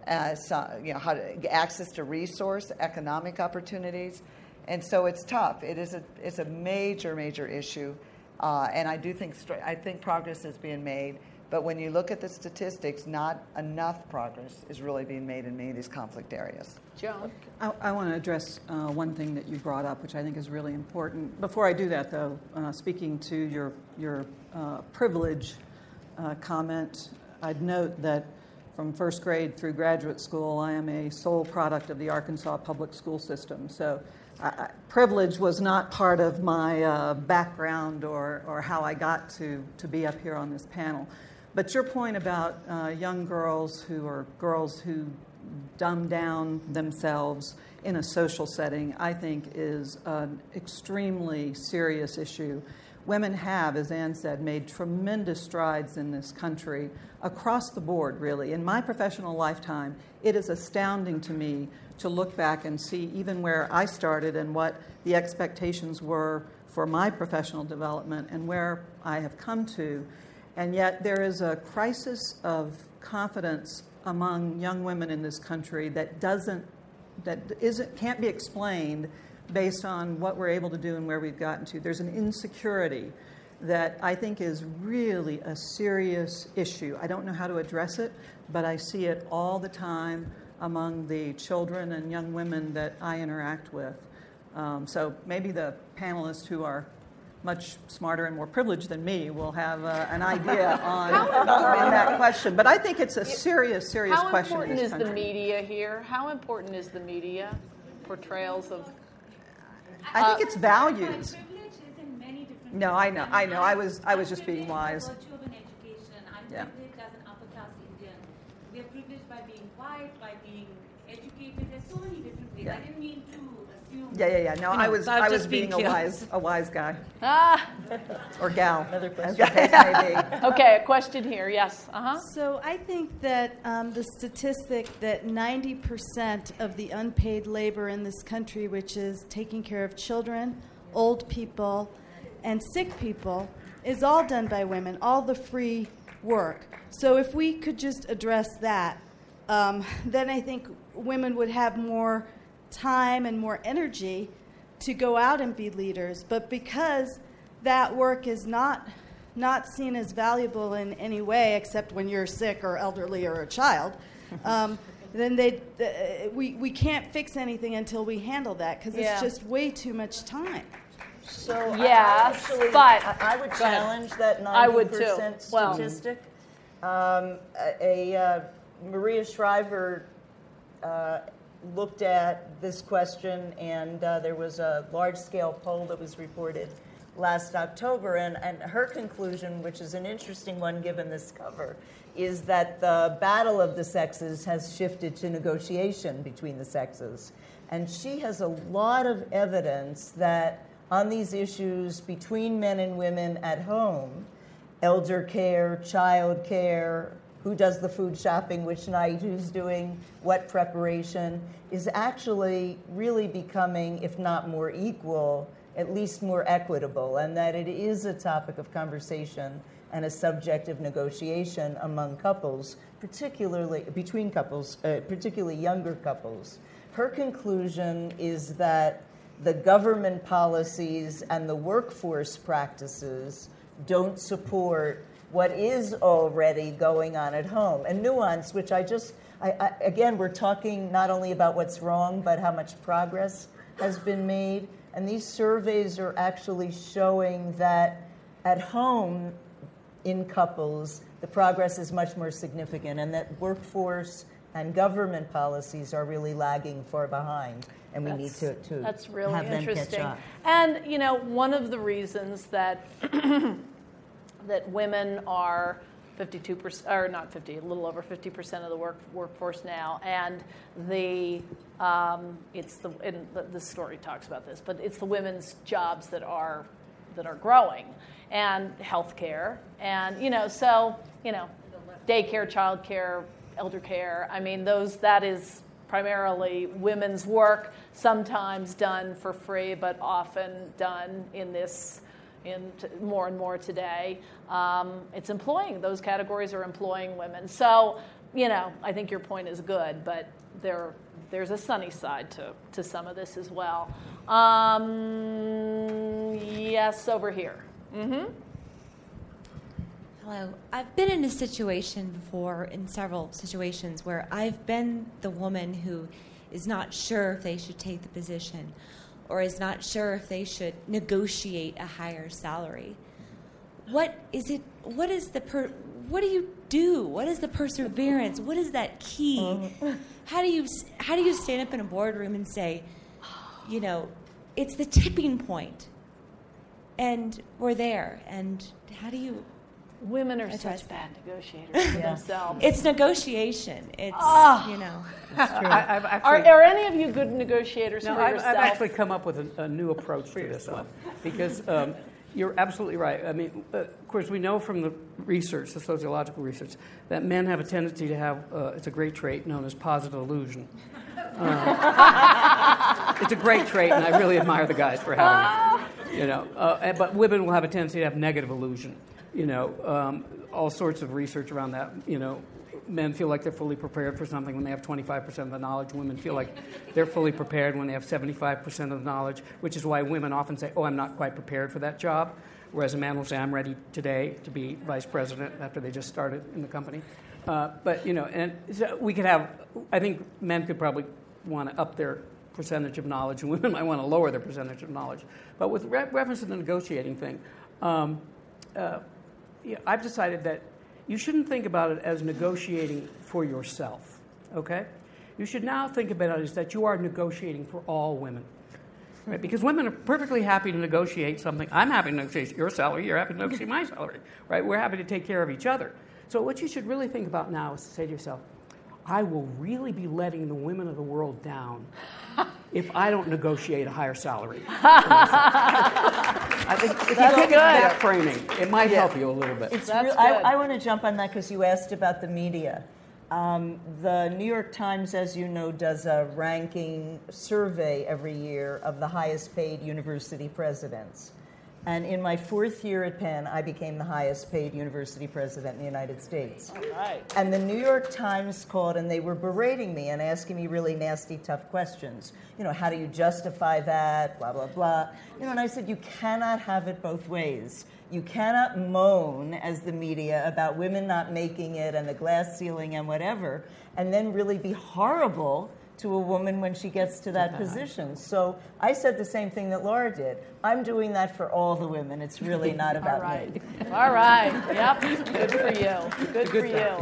D: access to resource, economic opportunities, and so it's tough. It's a major issue, and I think progress is being made. But when you look at the statistics, not enough progress is really being made in many of these conflict areas.
A: Joan?
F: I want to address one thing that you brought up, which I think is really important. Before I do that, though, speaking to your privilege comment, I'd note that from first grade through graduate school, I am a sole product of the Arkansas public school system. So privilege was not part of my background or how I got to be up here on this panel. But your point about young girls who dumb down themselves in a social setting, I think is an extremely serious issue. Women have, as Ann said, made tremendous strides in this country across the board, really. In my professional lifetime, it is astounding to me to look back and see even where I started and what the expectations were for my professional development and where I have come to. And yet there is a crisis of confidence among young women in this country that can't be explained based on what we're able to do and where we've gotten to. There's an insecurity that I think is really a serious issue. I don't know how to address it, but I see it all the time among the children and young women that I interact with. So maybe the panelists who are much smarter and more privileged than me will have an idea on that question. But I think it's a serious question in this country.
A: How important is the media here? How important is the media portrayals of...
F: I think it's values. No, I know. I was just being wise.
H: By virtue of an education, I'm privileged as an upper class Indian. We are privileged by being white, by being educated. There's so many different ways. I didn't mean to assume.
F: Yeah. No, I was being a wise guy. Or gal.
E: Another question.
F: As the case may be.
A: Okay, a question here. Yes.
I: So I think that the statistic that 90% of the unpaid labor in this country, which is taking care of children, old people, and sick people, is all done by women. All the free work. So if we could just address that, then I think women would have more time and more energy to go out and be leaders. But because that work is not seen as valuable in any way, except when you're sick or elderly or a child, then we can't fix anything until we handle that, because it's just way too much time.
E: So
A: I
E: would challenge that 90%
A: I would too.
E: statistic. Maria Shriver looked at this question, and there was a large-scale poll that was reported last October, and her conclusion, which is an interesting one given this cover, is that the battle of the sexes has shifted to negotiation between the sexes. And she has a lot of evidence that on these issues between men and women at home, elder care, child care, who does the food shopping, which night, who's doing what preparation, is actually really becoming, if not more equal, at least more equitable, and that it is a topic of conversation and a subject of negotiation among couples, particularly between couples, particularly younger couples. Her conclusion is that the government policies and the workforce practices don't support what is already going on at home. And nuance, which again, we're talking not only about what's wrong, but how much progress has been made. And these surveys are actually showing that at home, in couples, the progress is much more significant, and that workforce and government policies are really lagging far behind. And we need to
A: that's really
E: have them
A: interesting.
E: catch up.
A: And one of the reasons that that women are 52%, or not 50, a little over 50% of the workforce now, and the story talks about this, but it's the women's jobs that are growing, and healthcare, and daycare, childcare, elder care. I mean, that is primarily women's work, sometimes done for free, but often done more and more today. It's employing, those categories are employing women. So, I think your point is good, but there's a sunny side to some of this as well. Yes, over here. Mm-hmm.
J: Hello. I've been in a situation before, in several situations, where I've been the woman who is not sure if they should take the position, or is not sure if they should negotiate a higher salary. What do you do? What is the perseverance? What is that key? How do you stand up in a boardroom and say, it's the tipping point, and we're there, and how do you?
A: Women are such bad negotiators for themselves.
J: It's negotiation. It's
A: Are any of you good negotiators for yourself?
C: I've actually come up with a new approach to this one, because you're absolutely right. I mean, of course, we know from the research, the sociological research, that men have a tendency to have it's a great trait known as positive illusion. It's a great trait, and I really admire the guys for having it. But women will have a tendency to have negative illusion. All sorts of research around that. Men feel like they're fully prepared for something when they have 25% of the knowledge. Women feel like they're fully prepared when they have 75% of the knowledge, which is why women often say, I'm not quite prepared for that job, whereas a man will say, I'm ready today to be vice president after they just started in the company. And so we could have, I think men could probably want to up their percentage of knowledge, and women might want to lower their percentage of knowledge. But with reference to the negotiating thing, I've decided that you shouldn't think about it as negotiating for yourself, okay? You should now think about it as that you are negotiating for all women, right? Because women are perfectly happy to negotiate something. I'm happy to negotiate your salary. You're happy to negotiate my salary, right? We're happy to take care of each other. So what you should really think about now is to say to yourself, I will really be letting the women of the world down if I don't negotiate a higher salary. I think if you take that framing, it might help you a little bit.
E: I want to jump on that because you asked about the media. The New York Times, as you know, does a ranking survey every year of the highest paid university presidents. And in my 4th year at Penn, I became the highest paid university president in the United States.
A: All right.
E: And the New York Times called, and they were berating me and asking me really nasty, tough questions. How do you justify that, blah, blah, blah. And I said, you cannot have it both ways. You cannot moan as the media about women not making it and the glass ceiling and whatever, and then really be horrible to a woman when she gets to that position. So I said the same thing that Laura did. I'm doing that for all the women. It's really not about me.
A: All right. Yep. Good for you. Good for you.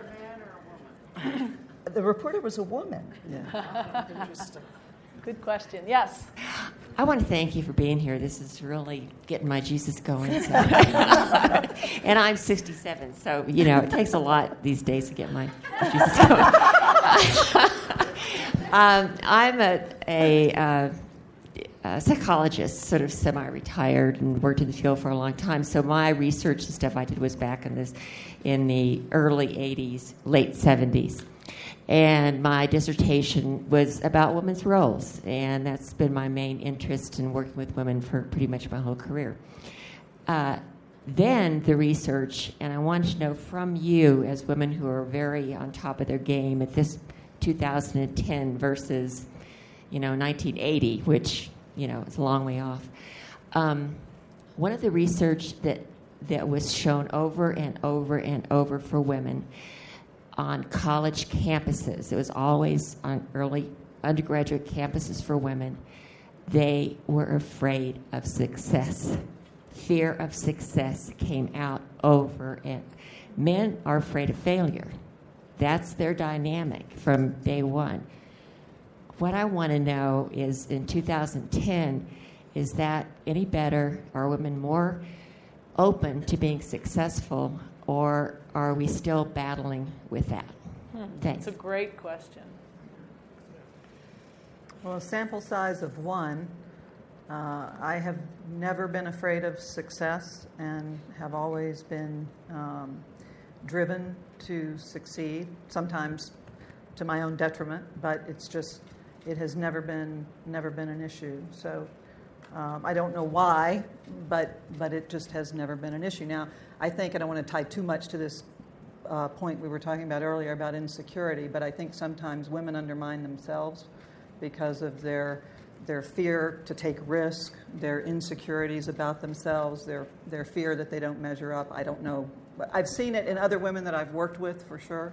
E: The reporter was a woman.
F: Yeah.
B: Interesting.
A: Good question. Yes.
K: I want to thank you for being here. This is really getting my juices going. So. And I'm 67, so, it takes a lot these days to get my juices going. I'm a psychologist, sort of semi-retired, and worked in the field for a long time. So my research and stuff I did was back in the early 80s, late 70s. And my dissertation was about women's roles, and that's been my main interest in working with women for pretty much my whole career. Then the research, and I wanted to know from you, as women who are very on top of their game at this 2010 versus, 1980, which, is a long way off. One of the research that was shown over and over and over for women on college campuses, it was always on early undergraduate campuses for women, they were afraid of success. Fear of success came out over and men are afraid of failure. That's their dynamic from day one. What I want to know is, in 2010, is that any better? Are women more open to being successful, or are we still battling with that? Thanks.
A: That's a great question.
F: Well, a sample size of 1, I have never been afraid of success and have always been driven to succeed, sometimes to my own detriment, but it has never been an issue. So I don't know why, but it just has never been an issue. Now, I think, and I don't want to tie too much to this point we were talking about earlier about insecurity, but I think sometimes women undermine themselves because of their fear to take risk, their insecurities about themselves, their fear that they don't measure up. I don't know. But I've seen it in other women that I've worked with, for sure.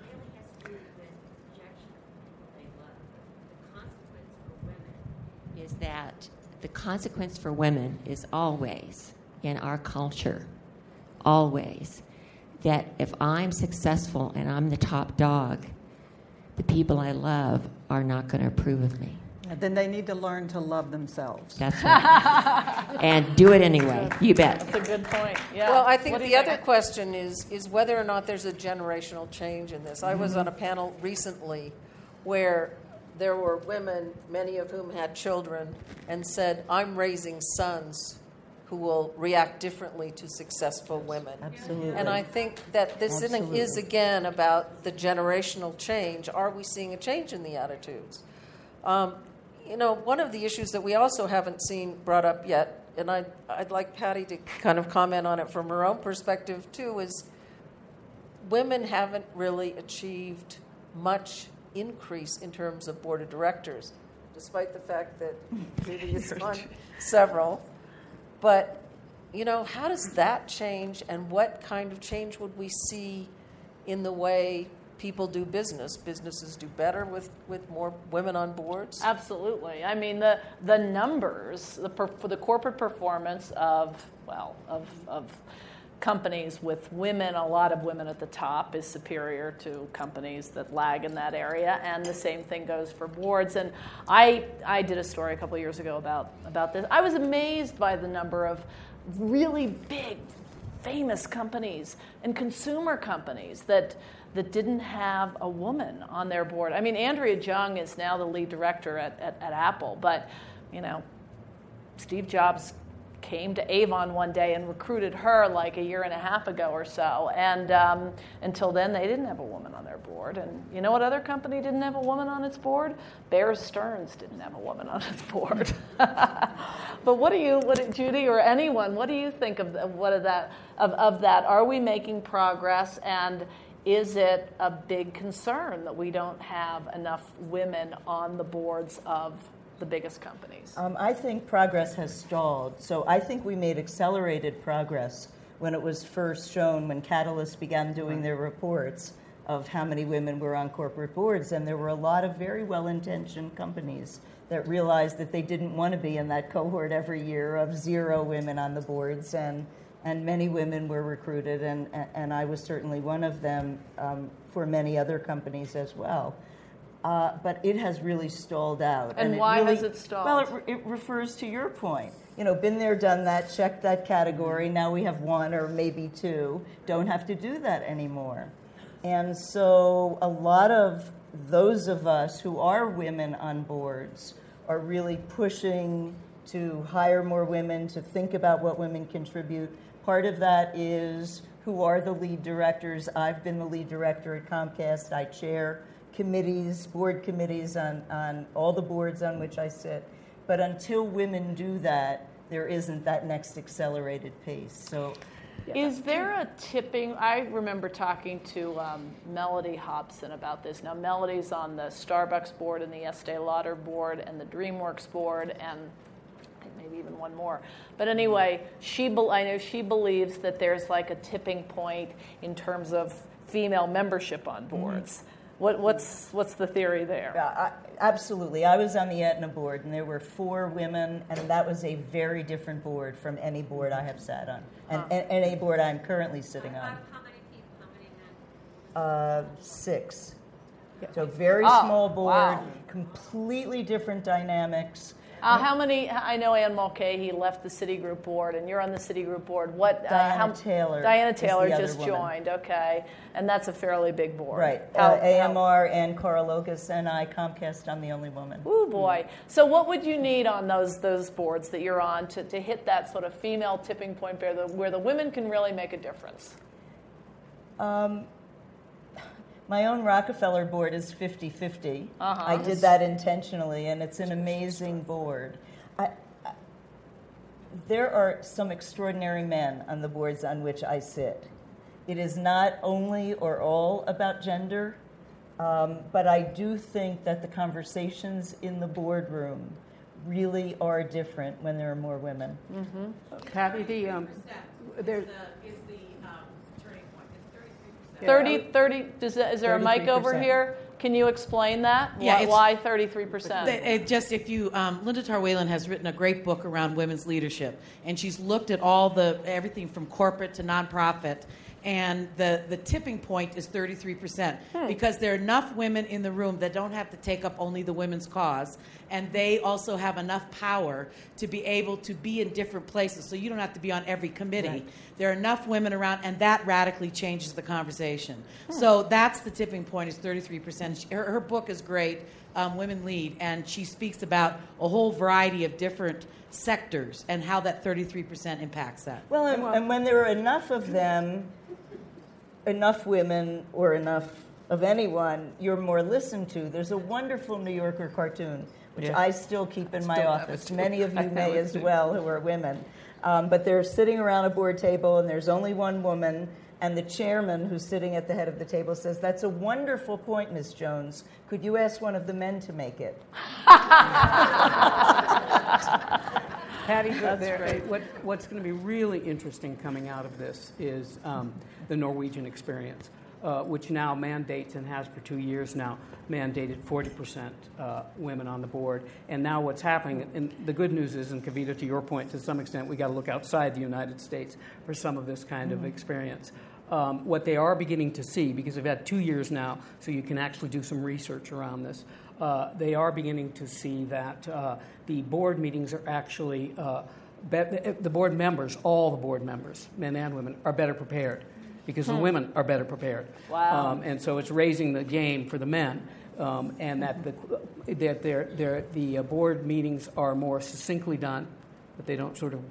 K: Is that the consequence for women is always, in our culture, always, that if I'm successful and I'm the top dog, the people I love are not going to approve of me.
F: And then they need to learn to love themselves.
K: That's right. And do it anyway. You bet.
A: That's a good point. Yeah.
B: Well, I think the other question is whether or not there's a generational change in this. I was on a panel recently where there were women, many of whom had children, and said, I'm raising sons who will react differently to successful women.
E: Absolutely.
B: And I think that this is, again, about the generational change. Are we seeing a change in the attitudes? One of the issues that we also haven't seen brought up yet, and I'd like Patty to kind of comment on it from her own perspective, too, is women haven't really achieved much increase in terms of board of directors, despite the fact that Judy is on several. But, how does that change, and what kind of change would we see in the way people do business? Businesses do better with more women on boards?
A: Absolutely. I mean, the numbers, for the corporate performance of companies with women, a lot of women at the top, is superior to companies that lag in that area, and the same thing goes for boards. And I did a story a couple of years ago about this. I was amazed by the number of really big, famous companies and consumer companies that didn't have a woman on their board. I mean, Andrea Jung is now the lead director at Apple, but, Steve Jobs came to Avon one day and recruited her like a year and a half ago or so. And until then, they didn't have a woman on their board. And you know what other company didn't have a woman on its board? Bear Stearns didn't have a woman on its board. But Judy or anyone, what do you think of that? Are we making progress? And is it a big concern that we don't have enough women on the boards of the biggest companies?
E: I think progress has stalled. So I think we made accelerated progress when it was first shown, when Catalyst began doing their reports of how many women were on corporate boards. And there were a lot of very well-intentioned companies that realized that they didn't want to be in that cohort every year of 0 women on the boards. And many women were recruited, and I was certainly one of them for many other companies as well. But it has really stalled out.
A: And why has it stalled?
E: Well, it refers to your point. Been there, done that, checked that category. Now we have 1 or maybe 2. Don't have to do that anymore. And so a lot of those of us who are women on boards are really pushing to hire more women, to think about what women contribute. Part of that is who are the lead directors. I've been the lead director at Comcast. I chair committees, board committees on all the boards on which I sit. But until women do that, there isn't that next accelerated pace. So, yeah.
A: Is there a tipping? I remember talking to Melody Hobson about this. Now, Melody's on the Starbucks board and the Estee Lauder board and the DreamWorks board and maybe even one more. But anyway, I know she believes that there's like a tipping point in terms of female membership on boards. Mm-hmm. What's the theory there?
E: Absolutely. I was on the Aetna board, and there were 4 women, and that was a very different board from any board I have sat on, and any board I'm currently sitting on.
L: How many people? How many men?
E: 6. So very small board,
A: wow.
E: Completely different dynamics.
A: How many? I know Ann Mulcahy left the Citigroup board, and you're on the Citigroup board.
E: Diana Taylor.
A: Diana Taylor just joined. Okay, and that's a fairly big board.
E: Right. AMR and Korologos and I, Comcast. I'm the only woman.
A: Ooh boy. So what would you need on those boards that you're on to hit that sort of female tipping point where the women can really make a difference?
E: My own Rockefeller board is 50-50. I did that intentionally, and it's an amazing board. There are some extraordinary men on the boards on which I sit. It is not only or all about gender, but I do think that the conversations in the boardroom really are different when there are more women.
C: Mm-hmm. Patty, there's...
A: 30, is there a mic over here? Can you explain that?
M: Yeah,
A: why 33%?
M: If you, Linda Tarr-Whelan has written a great book around women's leadership, and she's looked at everything from corporate to nonprofit, and the tipping point is 33%, because there are enough women in the room that don't have to take up only the women's cause, and they also have enough power to be able to be in different places, so you don't have to be on every committee. Right. There are enough women around, and that radically changes the conversation. So that's the tipping point, is 33%. Her book is great, Women Lead, and she speaks about a whole variety of different sectors and how that 33% impacts that.
E: Well, and when there are enough of them, enough women or enough of anyone, you're more listened to. There's a wonderful New Yorker cartoon, which I still keep in my office. Many of you may as well, who are women. But they're sitting around a board table, and there's only one woman, and the chairman, who's sitting at the head of the table, says, "That's a wonderful point, Ms. Jones. Could you ask one of the men to make it?"
C: Patty, what's going to be really interesting coming out of this is the Norwegian experience, which now mandates, and has for 2 years now, mandated 40% women on the board. And now what's happening, and the good news is, and Kavita, to your point, to some extent, we got to look outside the United States for some of this kind of experience. What they are beginning to see, because they've had 2 years now, so you can actually do some research around this, they are beginning to see that the board meetings are actually, the board members, all the board members, men and women, are better prepared because the women are better prepared.
A: Wow.
C: And so it's raising the game for the men, and that the board meetings are more succinctly done, but they don't sort of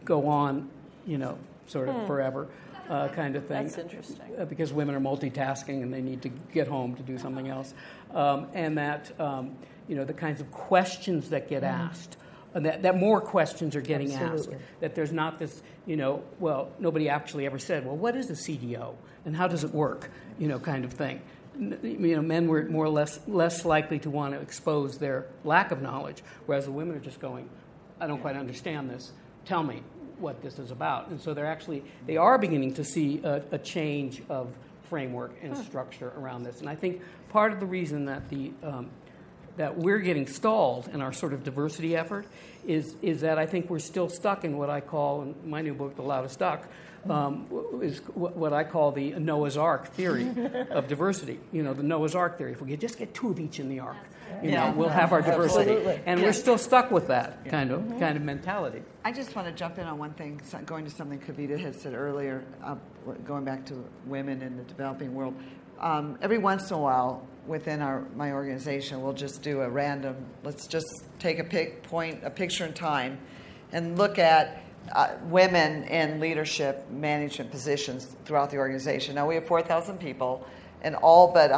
C: go on, sort of forever kind of thing.
A: That's interesting.
C: Because women are multitasking and they need to get home to do something else. And that, the kinds of questions that get asked, that more questions are getting asked. That there's not this, nobody actually ever said, well, what is a CDO and how does it work, kind of thing. Men were more or less likely to want to expose their lack of knowledge, whereas the women are just going, I don't quite understand this. Tell me what this is about. And so they are beginning to see a change of framework and structure around this. And I think part of the reason that that we're getting stalled in our sort of diversity effort is that I think we're still stuck in what I call, in my new book, The Loudest Duck, is what I call the Noah's Ark theory of diversity. The Noah's Ark theory. If we could just get 2 of each in the ark, we'll have our diversity.
D: Absolutely.
C: And we're still stuck with that kind of mentality.
D: I just want to jump in on one thing, going to something Kavita had said earlier, going back to women in the developing world. Every once in a while, within my organization, we'll just do a random, let's just take a picture in time, and look at women in leadership management positions throughout the organization. Now, we have 4,000 people, and all but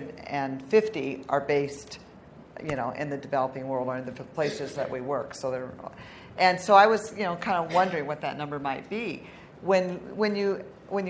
D: 150 are based, in the developing world or in the places that we work. So I was, kind of wondering what that number might be. When you're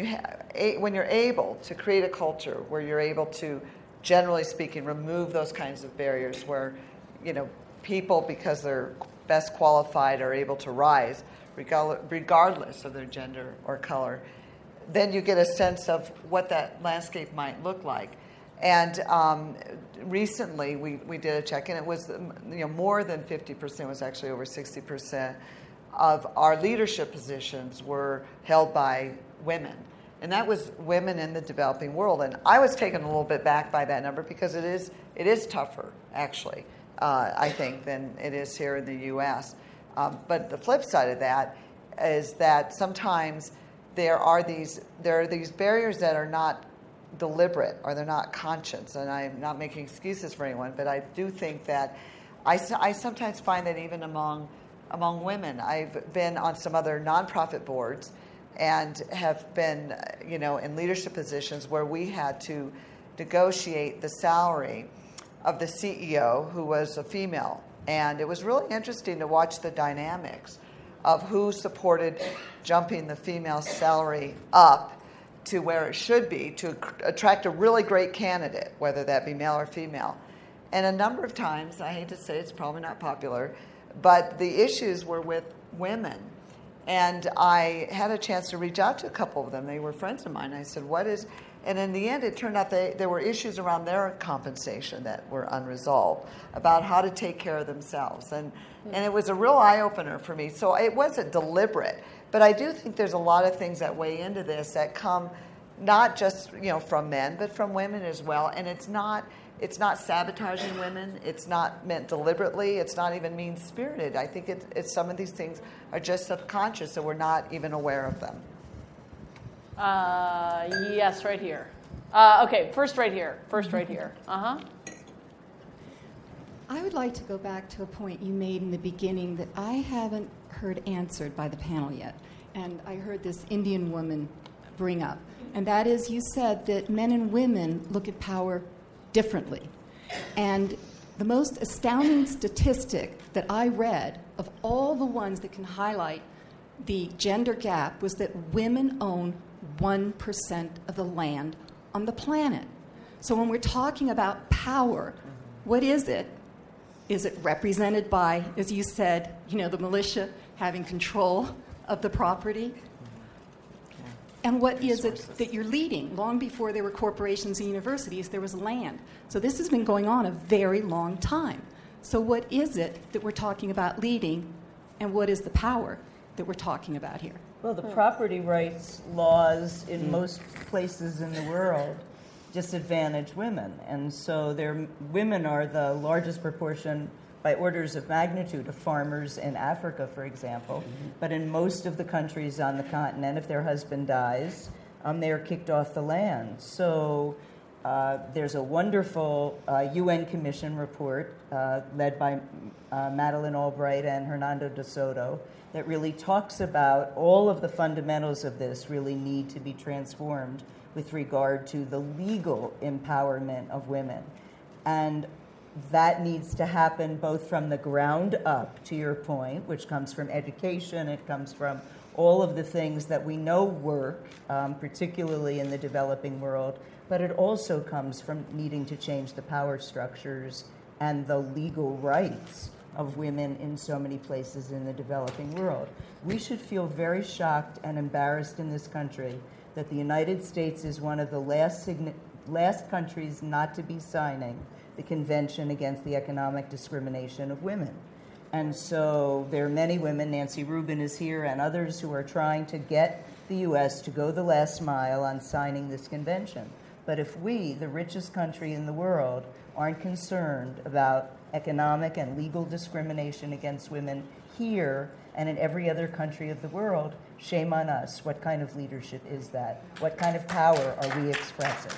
D: able to create a culture where you're able to, generally speaking, remove those kinds of barriers where, people, because they're best qualified, are able to rise regardless of their gender or color, then you get a sense of what that landscape might look like. And recently we did a check, and it was more than 50%, was actually over 60% of our leadership positions were held by women. And that was women in the developing world. And I was taken a little bit back by that number because it is tougher, actually, I think, than it is here in the U.S. But the flip side of that is that sometimes there are these barriers that are not deliberate or they're not conscious. And I'm not making excuses for anyone, but I do think that I sometimes find that even among women. I've been on some other nonprofit boards and have been, in leadership positions where we had to negotiate the salary of the CEO, who was a female. And it was really interesting to watch the dynamics of who supported jumping the female salary up to where it should be to attract a really great candidate, whether that be male or female. And a number of times, I hate to say it's probably not popular, but the issues were with women. And I had a chance to reach out to a couple of them. They were friends of mine. I said, what is... And in the end, it turned out there were issues around their compensation that were unresolved, about how to take care of themselves. And it was a real eye-opener for me. So it wasn't deliberate. But I do think there's a lot of things that weigh into this that come not just from men, but from women as well. And it's not sabotaging women. It's not meant deliberately. It's not even mean-spirited. I think it's some of these things are just subconscious, so we're not even aware of them.
A: Yes, right here. Okay, first right here. Uh-huh.
N: I would like to go back to a point you made in the beginning that I haven't heard answered by the panel yet. And I heard this Indian woman bring up. And that is, you said that men and women look at power differently. And the most astounding statistic that I read of all the ones that can highlight the gender gap was that women own 1% of the land on the planet. So when we're talking about power, what is it? Is it represented by, as you said, the militia having control of the property? And what is it that you're leading? Long before there were corporations and universities, there was land. So this has been going on a very long time. So what is it that we're talking about leading, and what is the power that we're talking about here?
E: Well, the property rights laws in most places in the world disadvantage women. And so women are the largest proportion by orders of magnitude of farmers in Africa, for example. But in most of the countries on the continent, if their husband dies, they are kicked off the land. So
O: There's a wonderful UN Commission report led by Madeleine Albright and Hernando de Soto that really talks about all of the fundamentals of this really need to be transformed with regard to the legal empowerment of women. And that needs to happen both from the ground up, to your point, which comes from education, it comes from all of the things that we know work, particularly in the developing world, but it also comes from needing to change the power structures and the legal rights of women in so many places in the developing world. We should feel very shocked and embarrassed in this country that the United States is one of the last countries not to be signing the Convention Against the Economic Discrimination of Women. And so there are many women, Nancy Rubin is here, and others who are trying to get the U.S. to go the last mile on signing this convention. But if we, the richest country in the world, aren't concerned about economic and legal discrimination against women here and in every other country of the world, shame on us. What kind of leadership is that? What kind of power are we expressing?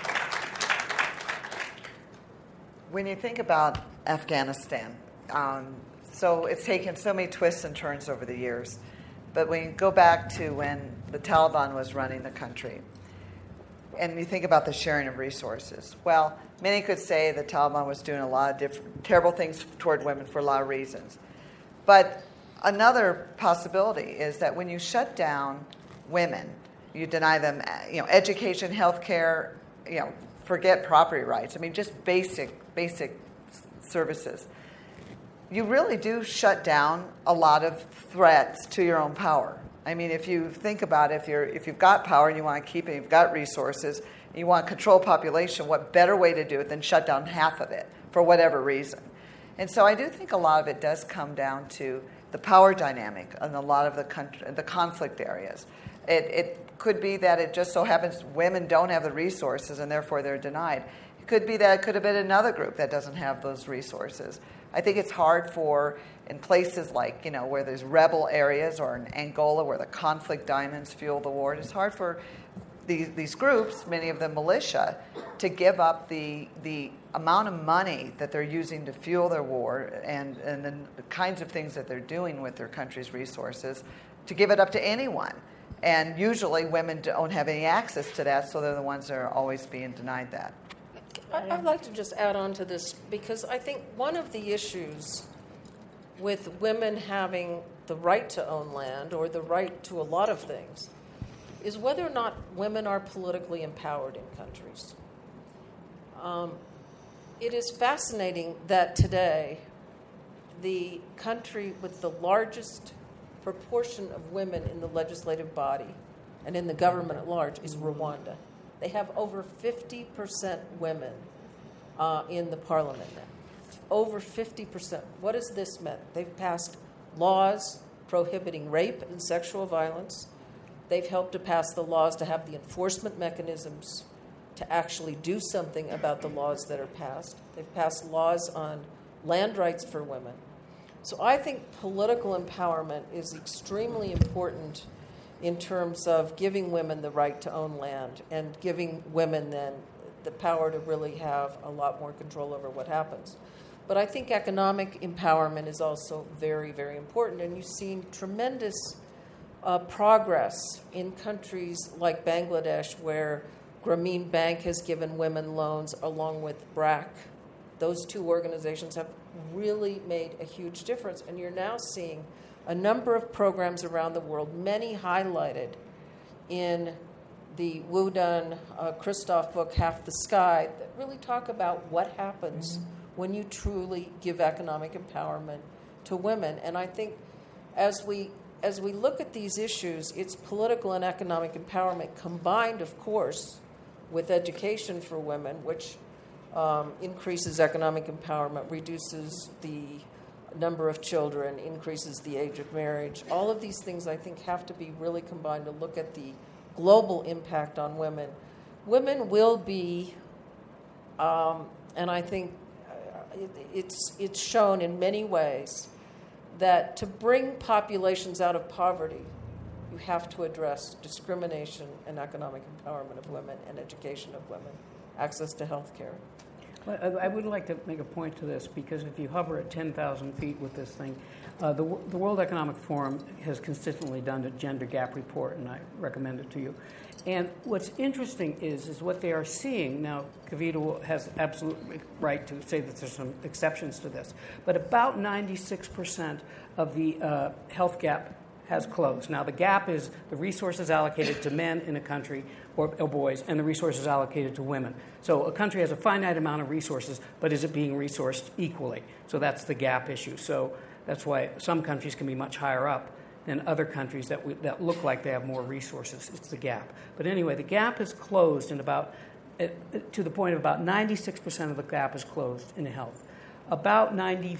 D: When you think about Afghanistan, so it's taken so many twists and turns over the years. But when you go back to when the Taliban was running the country, and you think about the sharing of resources, well, many could say the Taliban was doing a lot of different terrible things toward women for a lot of reasons. But another possibility is that when you shut down women, you deny them, education, health care, forget property rights. I mean, just basic services. You really do shut down a lot of threats to your own power. I mean, if you think about it, if you've got power and you want to keep it, you've got resources, and you want to control population, what better way to do it than shut down half of it for whatever reason? And so I do think a lot of it does come down to the power dynamic in a lot of the conflict areas. It could be that it just so happens women don't have the resources and therefore they're denied. It could be that it could have been another group that doesn't have those resources. I think it's hard in places like, where there's rebel areas or in Angola where the conflict diamonds fuel the war, it's hard for these groups, many of them militia, to give up the amount of money that they're using to fuel their war and the kinds of things that they're doing with their country's resources, to give it up to anyone. And usually women don't have any access to that, so they're the ones that are always being denied that.
B: I'd like to just add on to this, because I think one of the issues with women having the right to own land or the right to a lot of things is whether or not women are politically empowered in countries. It is fascinating that today the country with the largest proportion of women in the legislative body and in the government at large is Rwanda. They have over 50% women in the parliament now. Over 50%. What has this meant? They've passed laws prohibiting rape and sexual violence. They've helped to pass the laws to have the enforcement mechanisms to actually do something about the laws that are passed. They've passed laws on land rights for women. So I think political empowerment is extremely important in terms of giving women the right to own land and giving women then the power to really have a lot more control over what happens. But I think economic empowerment is also very, very important. And you've seen tremendous progress in countries like Bangladesh, where Grameen Bank has given women loans along with BRAC. Those two organizations have really made a huge difference. And you're now seeing a number of programs around the world, many highlighted in the Woodan Christoph book, Half the Sky, that really talk about what happens when you truly give economic empowerment to women. And I think as we look at these issues, it's political and economic empowerment combined, of course, with education for women, which increases economic empowerment, reduces the number of children, increases the age of marriage. All of these things, I think, have to be really combined to look at the global impact on women. Women will be, and I think it's shown in many ways, that to bring populations out of poverty, you have to address discrimination and economic empowerment of women and education of women. access to health care.
C: Well, I would like to make a point to this, because if you hover at 10,000 feet with this thing, the World Economic Forum has consistently done a gender gap report, and I recommend it to you. And what's interesting is what they are seeing. Now, Kavita has absolute right to say that there's some exceptions to this, but about 96% of the health gap has closed. Now, the gap is the resources allocated to men in a country, or boys, and the resources allocated to women. So a country has a finite amount of resources, but is it being resourced equally? So that's the gap issue. So that's why some countries can be much higher up than other countries that look like they have more resources. It's the gap. But anyway, the gap is closed in about, to the point of about 96% of the gap is closed in health. About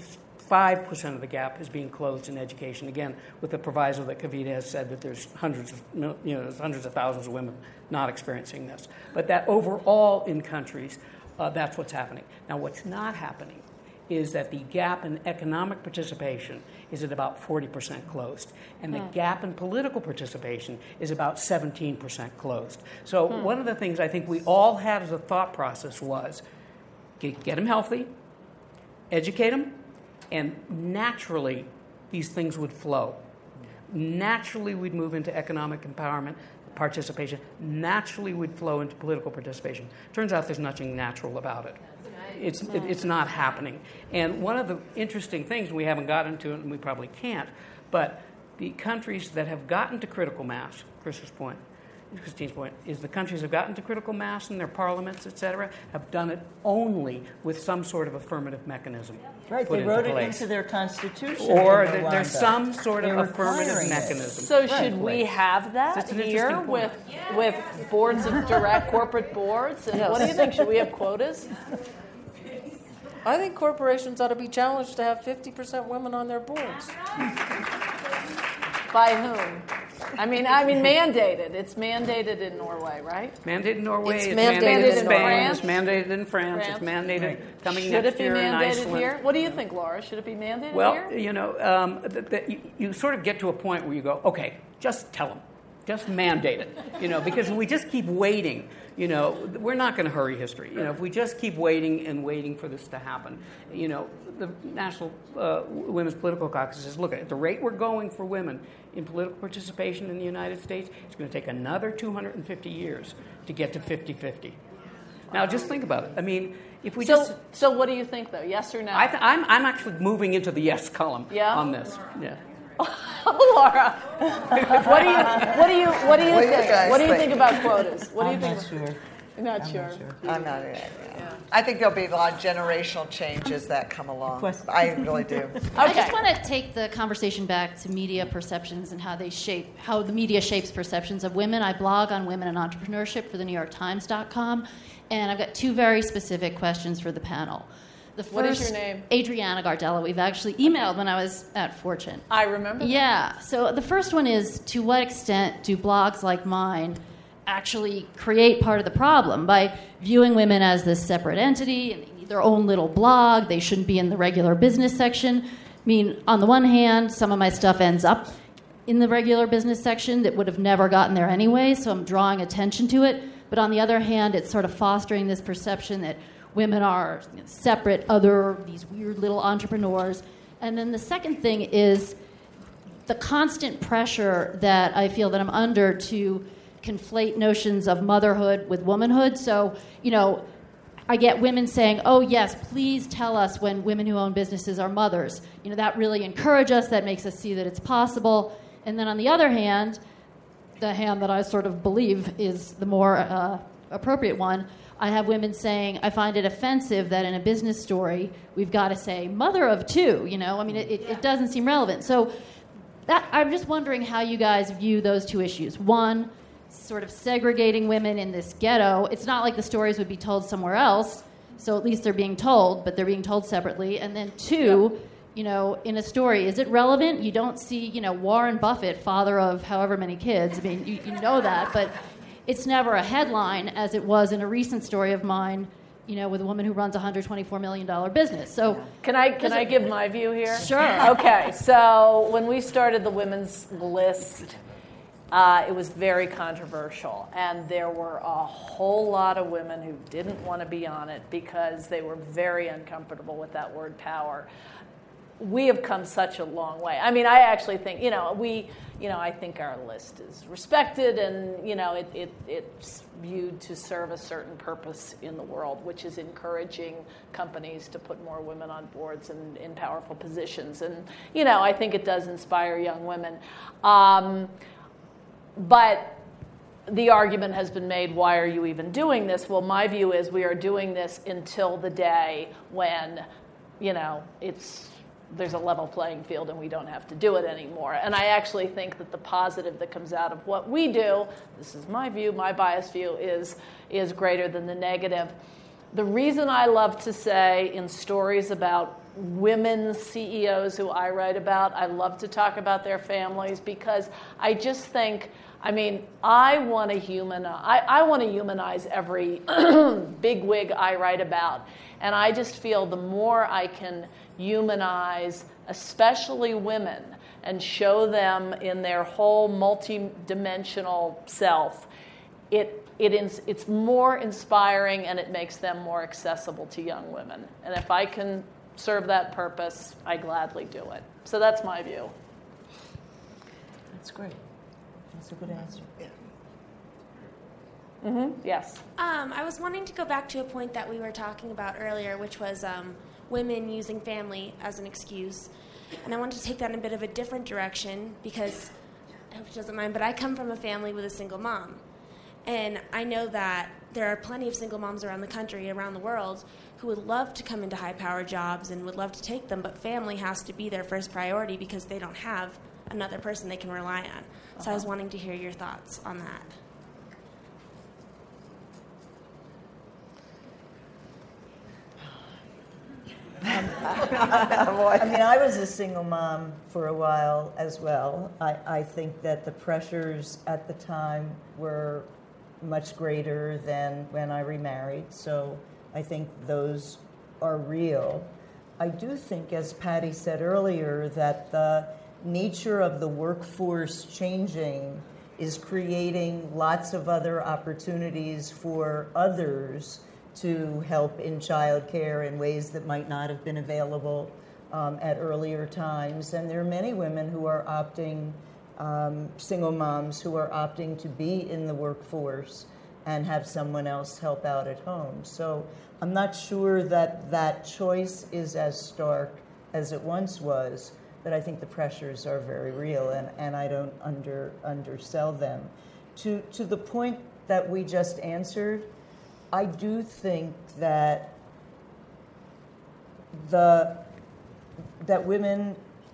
C: 95% of the gap is being closed in education. Again, with the proviso that Kavita has said that there's hundreds of thousands of women not experiencing this. But that overall in countries, that's what's happening. Now, what's not happening is that the gap in economic participation is at about 40% closed, and the gap in political participation is about 17% closed. So one of the things I think we all had as a thought process was get them healthy, educate them, and naturally these things would flow. Naturally we'd move into economic empowerment, participation. Naturally we'd flow into political participation. Turns out there's nothing natural about it. It's not happening. And one of the interesting things, we haven't gotten to it and we probably can't, but the countries that have gotten to critical mass, Christine's point, is the countries that have gotten to critical mass in their parliaments, et cetera, have done it only with some sort of affirmative mechanism.
E: Right, they wrote it into their constitution.
C: Or there's some sort of affirmative mechanism.
A: So should we have that here with boards of corporate boards? And what do you think? Should we have quotas?
B: I think corporations ought to be challenged to have 50% women on their boards.
A: By whom? I mean, mandated. It's mandated in Norway, right?
C: Mandated in Norway.
A: It's
C: mandated in Spain.
A: France.
C: It's mandated in France. It's mandated coming next year in Iceland.
A: Should it be mandated here? What do you think, Laura? Should it be mandated here?
C: Well, you sort of get to a point where you go, okay, just tell them. Just mandate it, because we just keep waiting, we're not going to hurry history. If we just keep waiting and waiting for this to happen, the National Women's Political Caucus says, look, at the rate we're going for women in political participation in the United States, it's going to take another 250 years to get to 50-50. Now, just think about it. I mean, if we
A: So what do you think, though? Yes or no?
C: I'm actually moving into the yes column on this. Yeah.
A: Laura, what do you think about quotas? What do you think? Not sure.
D: I'm not. I think there'll be a lot of generational changes that come along. I really do.
P: Okay. I just want to take the conversation back to media perceptions and how the media shapes perceptions of women. I blog on women and entrepreneurship for the NewYorkTimes.com, and I've got two very specific questions for the panel. The first,
A: what is your name?
P: Adriana Gardella. We've actually emailed when I was at Fortune.
A: I remember that.
P: Yeah. So the first one is, to what extent do blogs like mine actually create part of the problem by viewing women as this separate entity and they need their own little blog? They shouldn't be in the regular business section. I mean, on the one hand, some of my stuff ends up in the regular business section that would have never gotten there anyway, so I'm drawing attention to it. But on the other hand, it's sort of fostering this perception that women are separate, these weird little entrepreneurs. And then the second thing is the constant pressure that I feel that I'm under to conflate notions of motherhood with womanhood. So, I get women saying, oh, yes, please tell us when women who own businesses are mothers. That really encourages us. That makes us see that it's possible. And then on the other hand, the hand that I sort of believe is the more appropriate one, I have women saying, I find it offensive that in a business story, we've got to say mother of two, it doesn't seem relevant. So I'm just wondering how you guys view those two issues. One, sort of segregating women in this ghetto. It's not like the stories would be told somewhere else, so at least they're being told, but they're being told separately. And then two, in a story, is it relevant? You don't see, Warren Buffett, father of however many kids. I mean, you know that, but it's never a headline, as it was in a recent story of mine, with a woman who runs a $124 million business. So
A: can I give my view here?
P: Sure.
A: Okay. So when we started the women's list, it was very controversial. And there were a whole lot of women who didn't want to be on it because they were very uncomfortable with that word power. We have come such a long way. I mean, I actually think, I think our list is respected, and, it's viewed to serve a certain purpose in the world, which is encouraging companies to put more women on boards and in powerful positions. And, I think it does inspire young women. But the argument has been made, why are you even doing this? Well, my view is we are doing this until the day when, there's a level playing field and we don't have to do it anymore. And I actually think that the positive that comes out of what we do, this is my view, my biased view, is greater than the negative. The reason I love to say in stories about women CEOs who I write about, I love to talk about their families, because I just think, I want to humanize every bigwig I write about. And I just feel the more I can humanize, especially women, and show them in their whole multi-dimensional self, it's more inspiring, and it makes them more accessible to young women. And if I can serve that purpose, I gladly do it. So that's my view.
O: That's great. That's a good answer. Yeah.
A: Mm-hmm. Yes.
Q: I was wanting to go back to a point that we were talking about earlier, which was women using family as an excuse. And I wanted to take that in a bit of a different direction, because, I hope she doesn't mind, but I come from a family with a single mom. And I know that there are plenty of single moms around the country, around the world, who would love to come into high-power jobs and would love to take them, but family has to be their first priority because they don't have another person they can rely on. So I was wanting to hear your thoughts on that.
O: I was a single mom for a while as well. I think that the pressures at the time were much greater than when I remarried, so I think those are real. I do think, as Patty said earlier, that the nature of the workforce changing is creating lots of other opportunities for others to help in childcare in ways that might not have been available at earlier times. And there are many women who are opting, single moms who are opting to be in the workforce and have someone else help out at home. So I'm not sure that that choice is as stark as it once was, but I think the pressures are very real, and I don't undersell them. To the point that we just answered, I do think that that women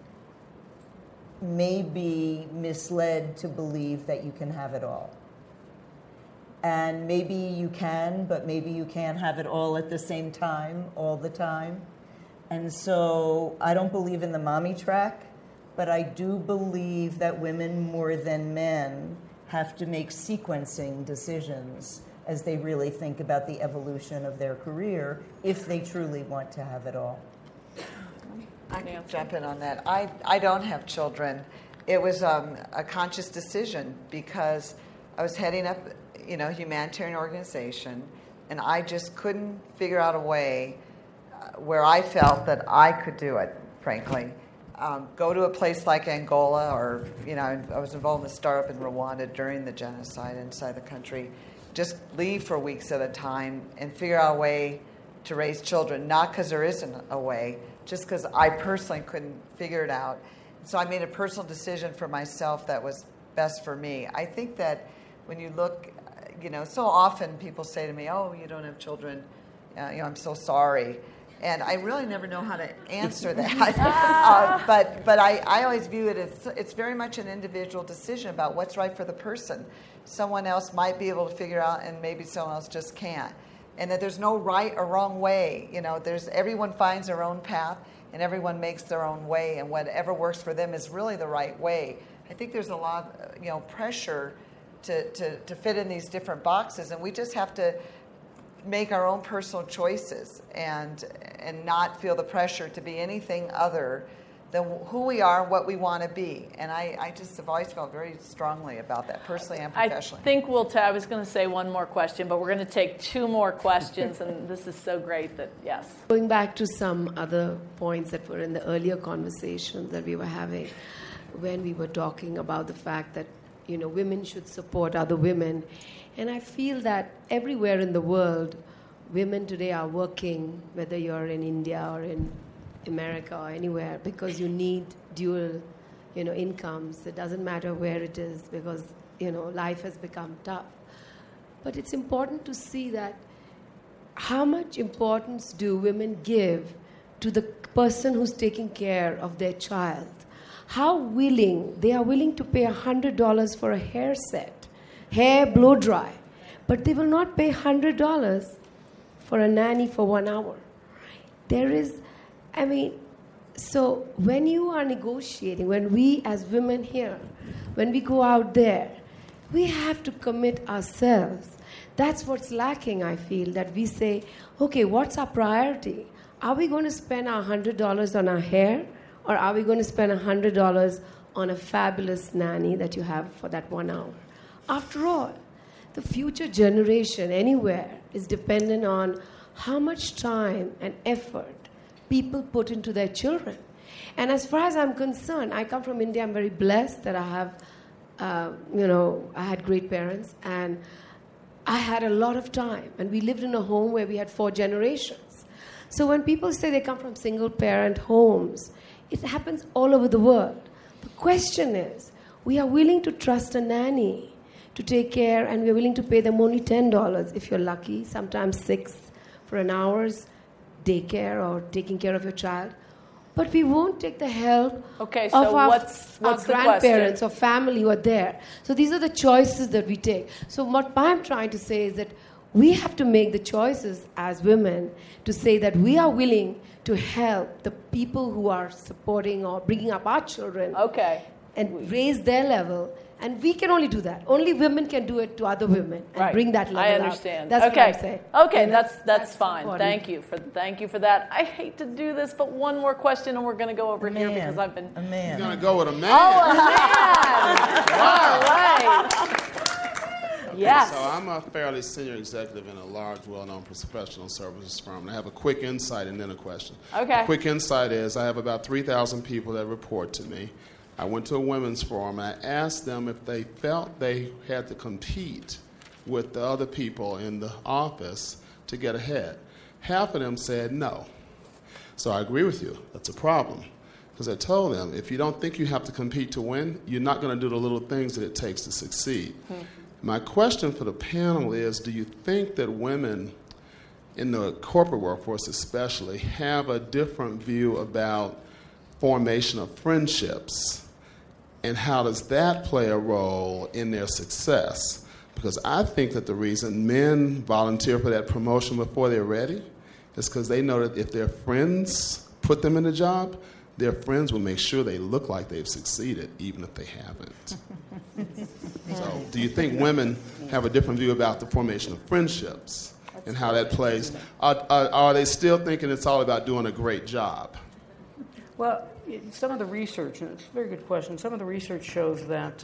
O: may be misled to believe that you can have it all. And maybe you can, but maybe you can't have it all at the same time, all the time. And so I don't believe in the mommy track, but I do believe that women more than men have to make sequencing decisions as they really think about the evolution of their career if they truly want to have it all.
D: I can jump in on that. I don't have children. It was a conscious decision because I was heading up, a humanitarian organization, and I just couldn't figure out a way where I felt that I could do it, frankly. Go to a place like Angola, or, I was involved in a startup in Rwanda during the genocide inside the country. Just leave for weeks at a time and figure out a way to raise children, not because there isn't a way, just because I personally couldn't figure it out. So I made a personal decision for myself that was best for me. I think that when you look, so often people say to me, oh, you don't have children, I'm so sorry. And I really never know how to answer that. But I always view it as it's very much an individual decision about what's right for the person. Someone else might be able to figure out, and maybe someone else just can't. And that there's no right or wrong way. Everyone finds their own path, and everyone makes their own way, and whatever works for them is really the right way. I think there's a lot, pressure to fit in these different boxes, and we just have to make our own personal choices and not feel the pressure to be anything other who we are, what we want to be. And I just have always felt very strongly about that, personally and professionally.
A: I think I was going to say one more question, but we're going to take 2 more questions, and this is so great that, yes.
R: Going back to some other points that were in the earlier conversations that we were having, when we were talking about the fact that, women should support other women. And I feel that everywhere in the world, women today are working, whether you're in India or in America or anywhere, because you need dual, incomes. It doesn't matter where it is, because, life has become tough. But it's important to see that how much importance do women give to the person who's taking care of their child? How willing, they are willing to pay $100 for a hair set, hair blow dry, but they will not pay $100 for a nanny for 1 hour. So when you are negotiating, when we as women here, when we go out there, we have to commit ourselves. That's what's lacking, I feel, that we say, okay, what's our priority? Are we going to spend our $100 on our hair, or are we going to spend $100 on a fabulous nanny that you have for that 1 hour? After all, the future generation anywhere is dependent on how much time and effort people put into their children. And as far as I'm concerned, I come from India. I'm very blessed that I have, I had great parents, and I had a lot of time. And we lived in a home where we had 4 generations. So when people say they come from single-parent homes, it happens all over the world. The question is, we are willing to trust a nanny to take care, and we're willing to pay them only $10 if you're lucky, sometimes $6 for an hour's daycare or taking care of your child. But we won't take the help of our grandparents or family who are there. So these are the choices that we take. So what I'm trying to say is that we have to make the choices as women to say that we are willing to help the people who are supporting or bringing up our children and raise their level. And we can only do that. Only women can do it to other women and bring that level
A: I understand.
R: Up. That's what I'm saying.
A: Okay, that's fine. Important. Thank you for that. I hate to do this, but one more question, and we're going to go over here because I've been.
S: A man. You're going to go with a man.
A: Oh, a man! All right.
S: Okay,
A: yes.
S: So I'm a fairly senior executive in a large, well-known professional services firm. And I have a quick insight and then a question.
A: Okay.
S: The quick insight is I have about 3,000 people that report to me. I went to a women's forum. I asked them if they felt they had to compete with the other people in the office to get ahead. Half of them said no. So I agree with you. That's a problem. Because I told them, if you don't think you have to compete to win, you're not going to do the little things that it takes to succeed. My question for the panel is, do you think that women in the corporate workforce especially have a different view about formation of friendships? And how does that play a role in their success? Because I think that the reason men volunteer for that promotion before they're ready is because they know that if their friends put them in a job, their friends will make sure they look like they've succeeded, even if they haven't. So do you think women have a different view about the formation of friendships and how that plays? Are they still thinking it's all about doing a great job?
C: Well, some of the research, and it's a very good question, some of the research shows that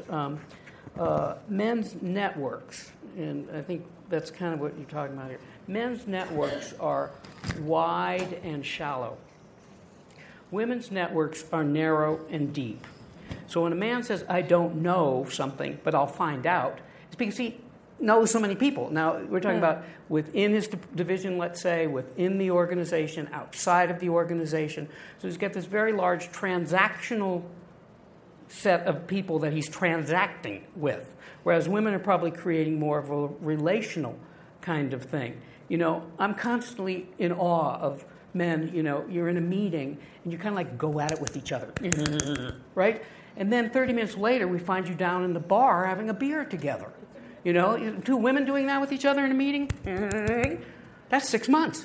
C: men's networks, and I think that's kind of what you're talking about here, men's networks are wide and shallow. Women's networks are narrow and deep. So when a man says, I don't know something, but I'll find out, it's because he knows so many people. Now, we're talking about within his division, let's say, within the organization, outside of the organization. So he's got this very large transactional set of people that he's transacting with, whereas women are probably creating more of a relational kind of thing. You know, I'm constantly in awe of men, you know, you're in a meeting and you kind of like go at it with each other, right? And then 30 minutes later, we find you down in the bar having a beer together. You know, 2 women doing that with each other in a meeting, that's 6 months.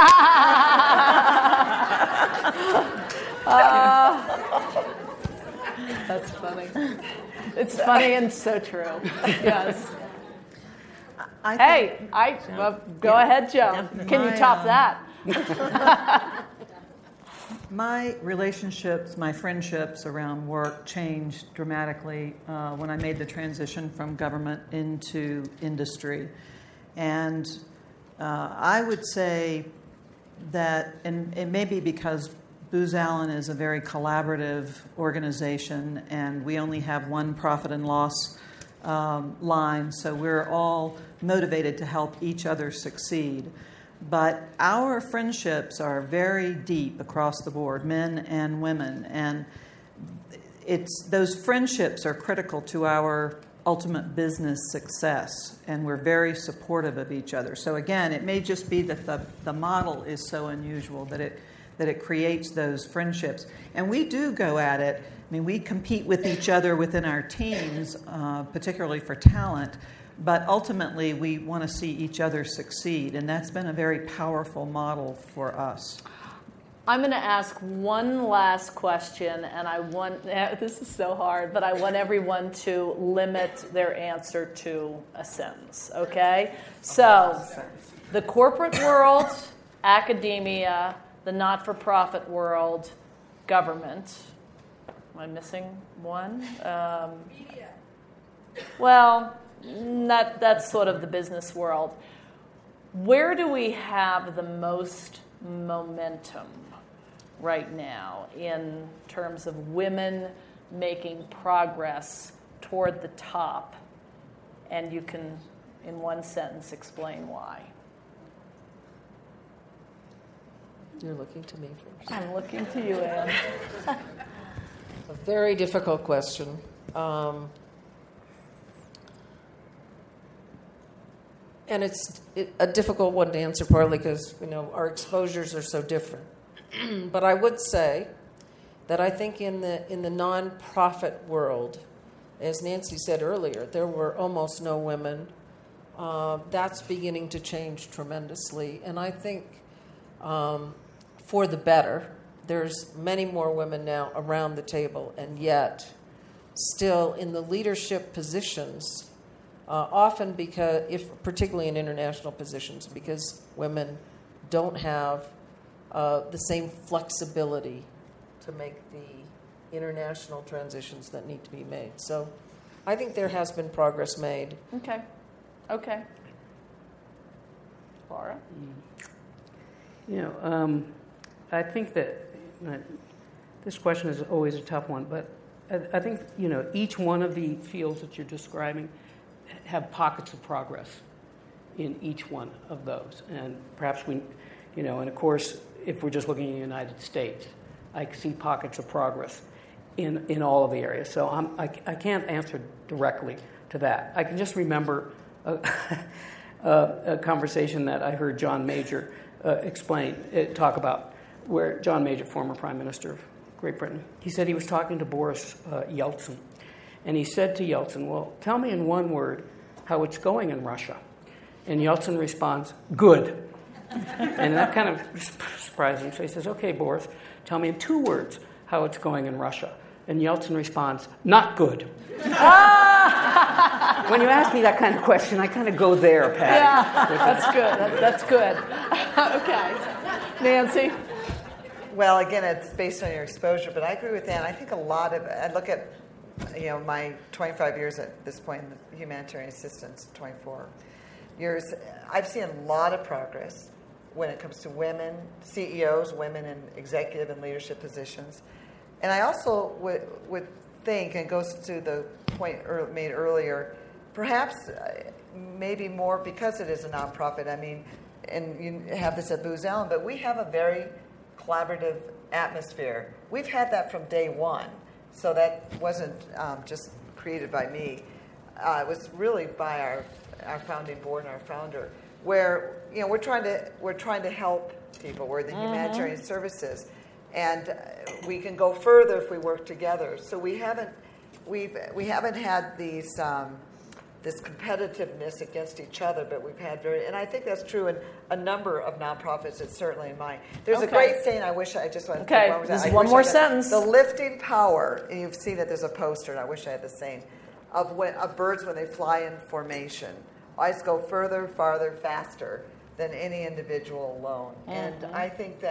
A: That's funny. It's funny and so true. Yes. Go ahead, Joe. Can you top that?
F: My relationships, my friendships around work changed dramatically when I made the transition from government into industry. And I would say that, and it may be because Booz Allen is a very collaborative organization, and we only have one profit and loss line, so we're all motivated to help each other succeed. But our friendships are very deep across the board, men and women, and those friendships are critical to our ultimate business success, and we're very supportive of each other. So again, it may just be that the model is so unusual that it creates those friendships. And we do go at it. I mean, we compete with each other within our teams, particularly for talent, but ultimately we want to see each other succeed, and that's been a very powerful model for us.
A: I'm going to ask one last question, and I want, this is so hard, but I want everyone to limit their answer to a sentence, okay? So, the corporate world, academia, the not-for-profit world, government. Am I missing one? Media. Well, that's sort of the business world. Where do we have the most momentum right now in terms of women making progress toward the top? And you can, in one sentence, explain why.
B: You're looking to me first.
A: I'm looking to you, Anne.
B: A very difficult question. And it's a difficult one to answer, partly because our exposures are so different. But I would say that I think in the nonprofit world, as Nancy said earlier, there were almost no women. That's beginning to change tremendously, and I think for the better. There's many more women now around the table, and yet still in the leadership positions. Often particularly in international positions, because women don't have the same flexibility to make the international transitions that need to be made. So I think there has been progress made.
A: Okay. Laura?
C: I think that this question is always a tough one, but I think, each one of the fields that you're describing have pockets of progress in each one of those. And perhaps and of course, if we're just looking at the United States, I see pockets of progress in all of the areas. So I can't answer directly to that. I can just remember a conversation that I heard John Major talk about, where John Major, former Prime Minister of Great Britain, he said he was talking to Boris Yeltsin. And he said to Yeltsin, well, tell me in one word how it's going in Russia. And Yeltsin responds, good. And that kind of surprised him. So he says, okay, Boris, tell me in 2 words how it's going in Russia. And Yeltsin responds, not good. When you ask me that kind of question, I kind of go there, Patty.
A: Yeah, that's good. Okay. Nancy?
D: Well, again, it's based on your exposure, but I agree with Ann. I think I look at my 25 years at this point in the humanitarian assistance, 24 years, I've seen a lot of progress when it comes to women, CEOs, women in executive and leadership positions. And I also would think, and it goes to the point made earlier, perhaps maybe more because it is a nonprofit. I mean, and you have this at Booz Allen, but we have a very collaborative atmosphere. We've had that from day one. So that wasn't just created by me. It was really by our founding board and our founder, where we're trying to help people. We're the humanitarian services, and we can go further if we work together. So we haven't had these this competitiveness against each other, but we've had and I think that's true in a number of nonprofits. It's certainly in mine. There's a great saying. I just want to take one more
A: this is one more sentence.
D: The lifting power. And you've seen it. There's a poster, and I wish I had the same of birds when they fly in formation. Always go further, farther, faster than any individual alone. And I think that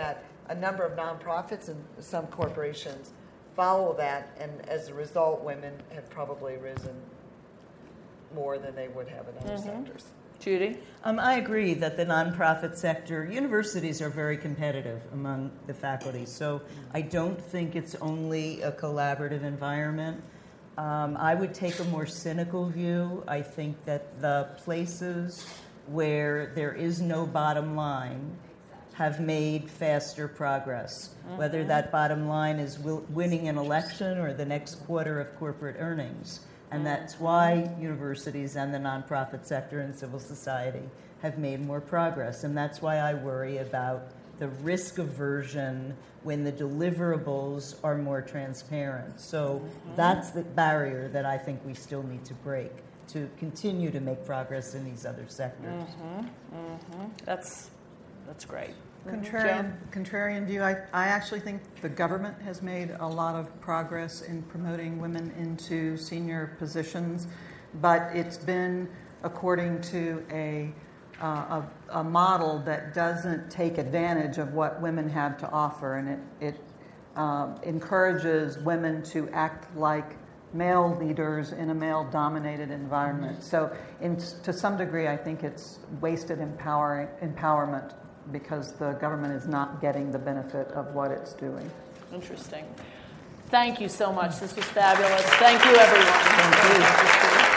D: a number of nonprofits and some corporations follow that, and as a result, women have probably risen more than they would have in other sectors.
A: Judy?
O: I agree that the nonprofit sector, universities are very competitive among the faculty, so I don't think it's only a collaborative environment. I would take a more cynical view. I think that the places where there is no bottom line have made faster progress, whether that bottom line is winning an election or the next quarter of corporate earnings. And that's why universities and the nonprofit sector and civil society have made more progress. And that's why I worry about the risk aversion when the deliverables are more transparent. So that's the barrier that I think we still need to break to continue to make progress in these other sectors.
A: That's great.
F: Contrarian view, I actually think the government has made a lot of progress in promoting women into senior positions, but it's been according to a model that doesn't take advantage of what women have to offer, and it encourages women to act like male leaders in a male-dominated environment. So to some degree, I think it's wasted empowerment because the government is not getting the benefit of what it's doing.
A: Interesting. Thank you so much. This was fabulous. Thank you, everyone.
F: Thank you.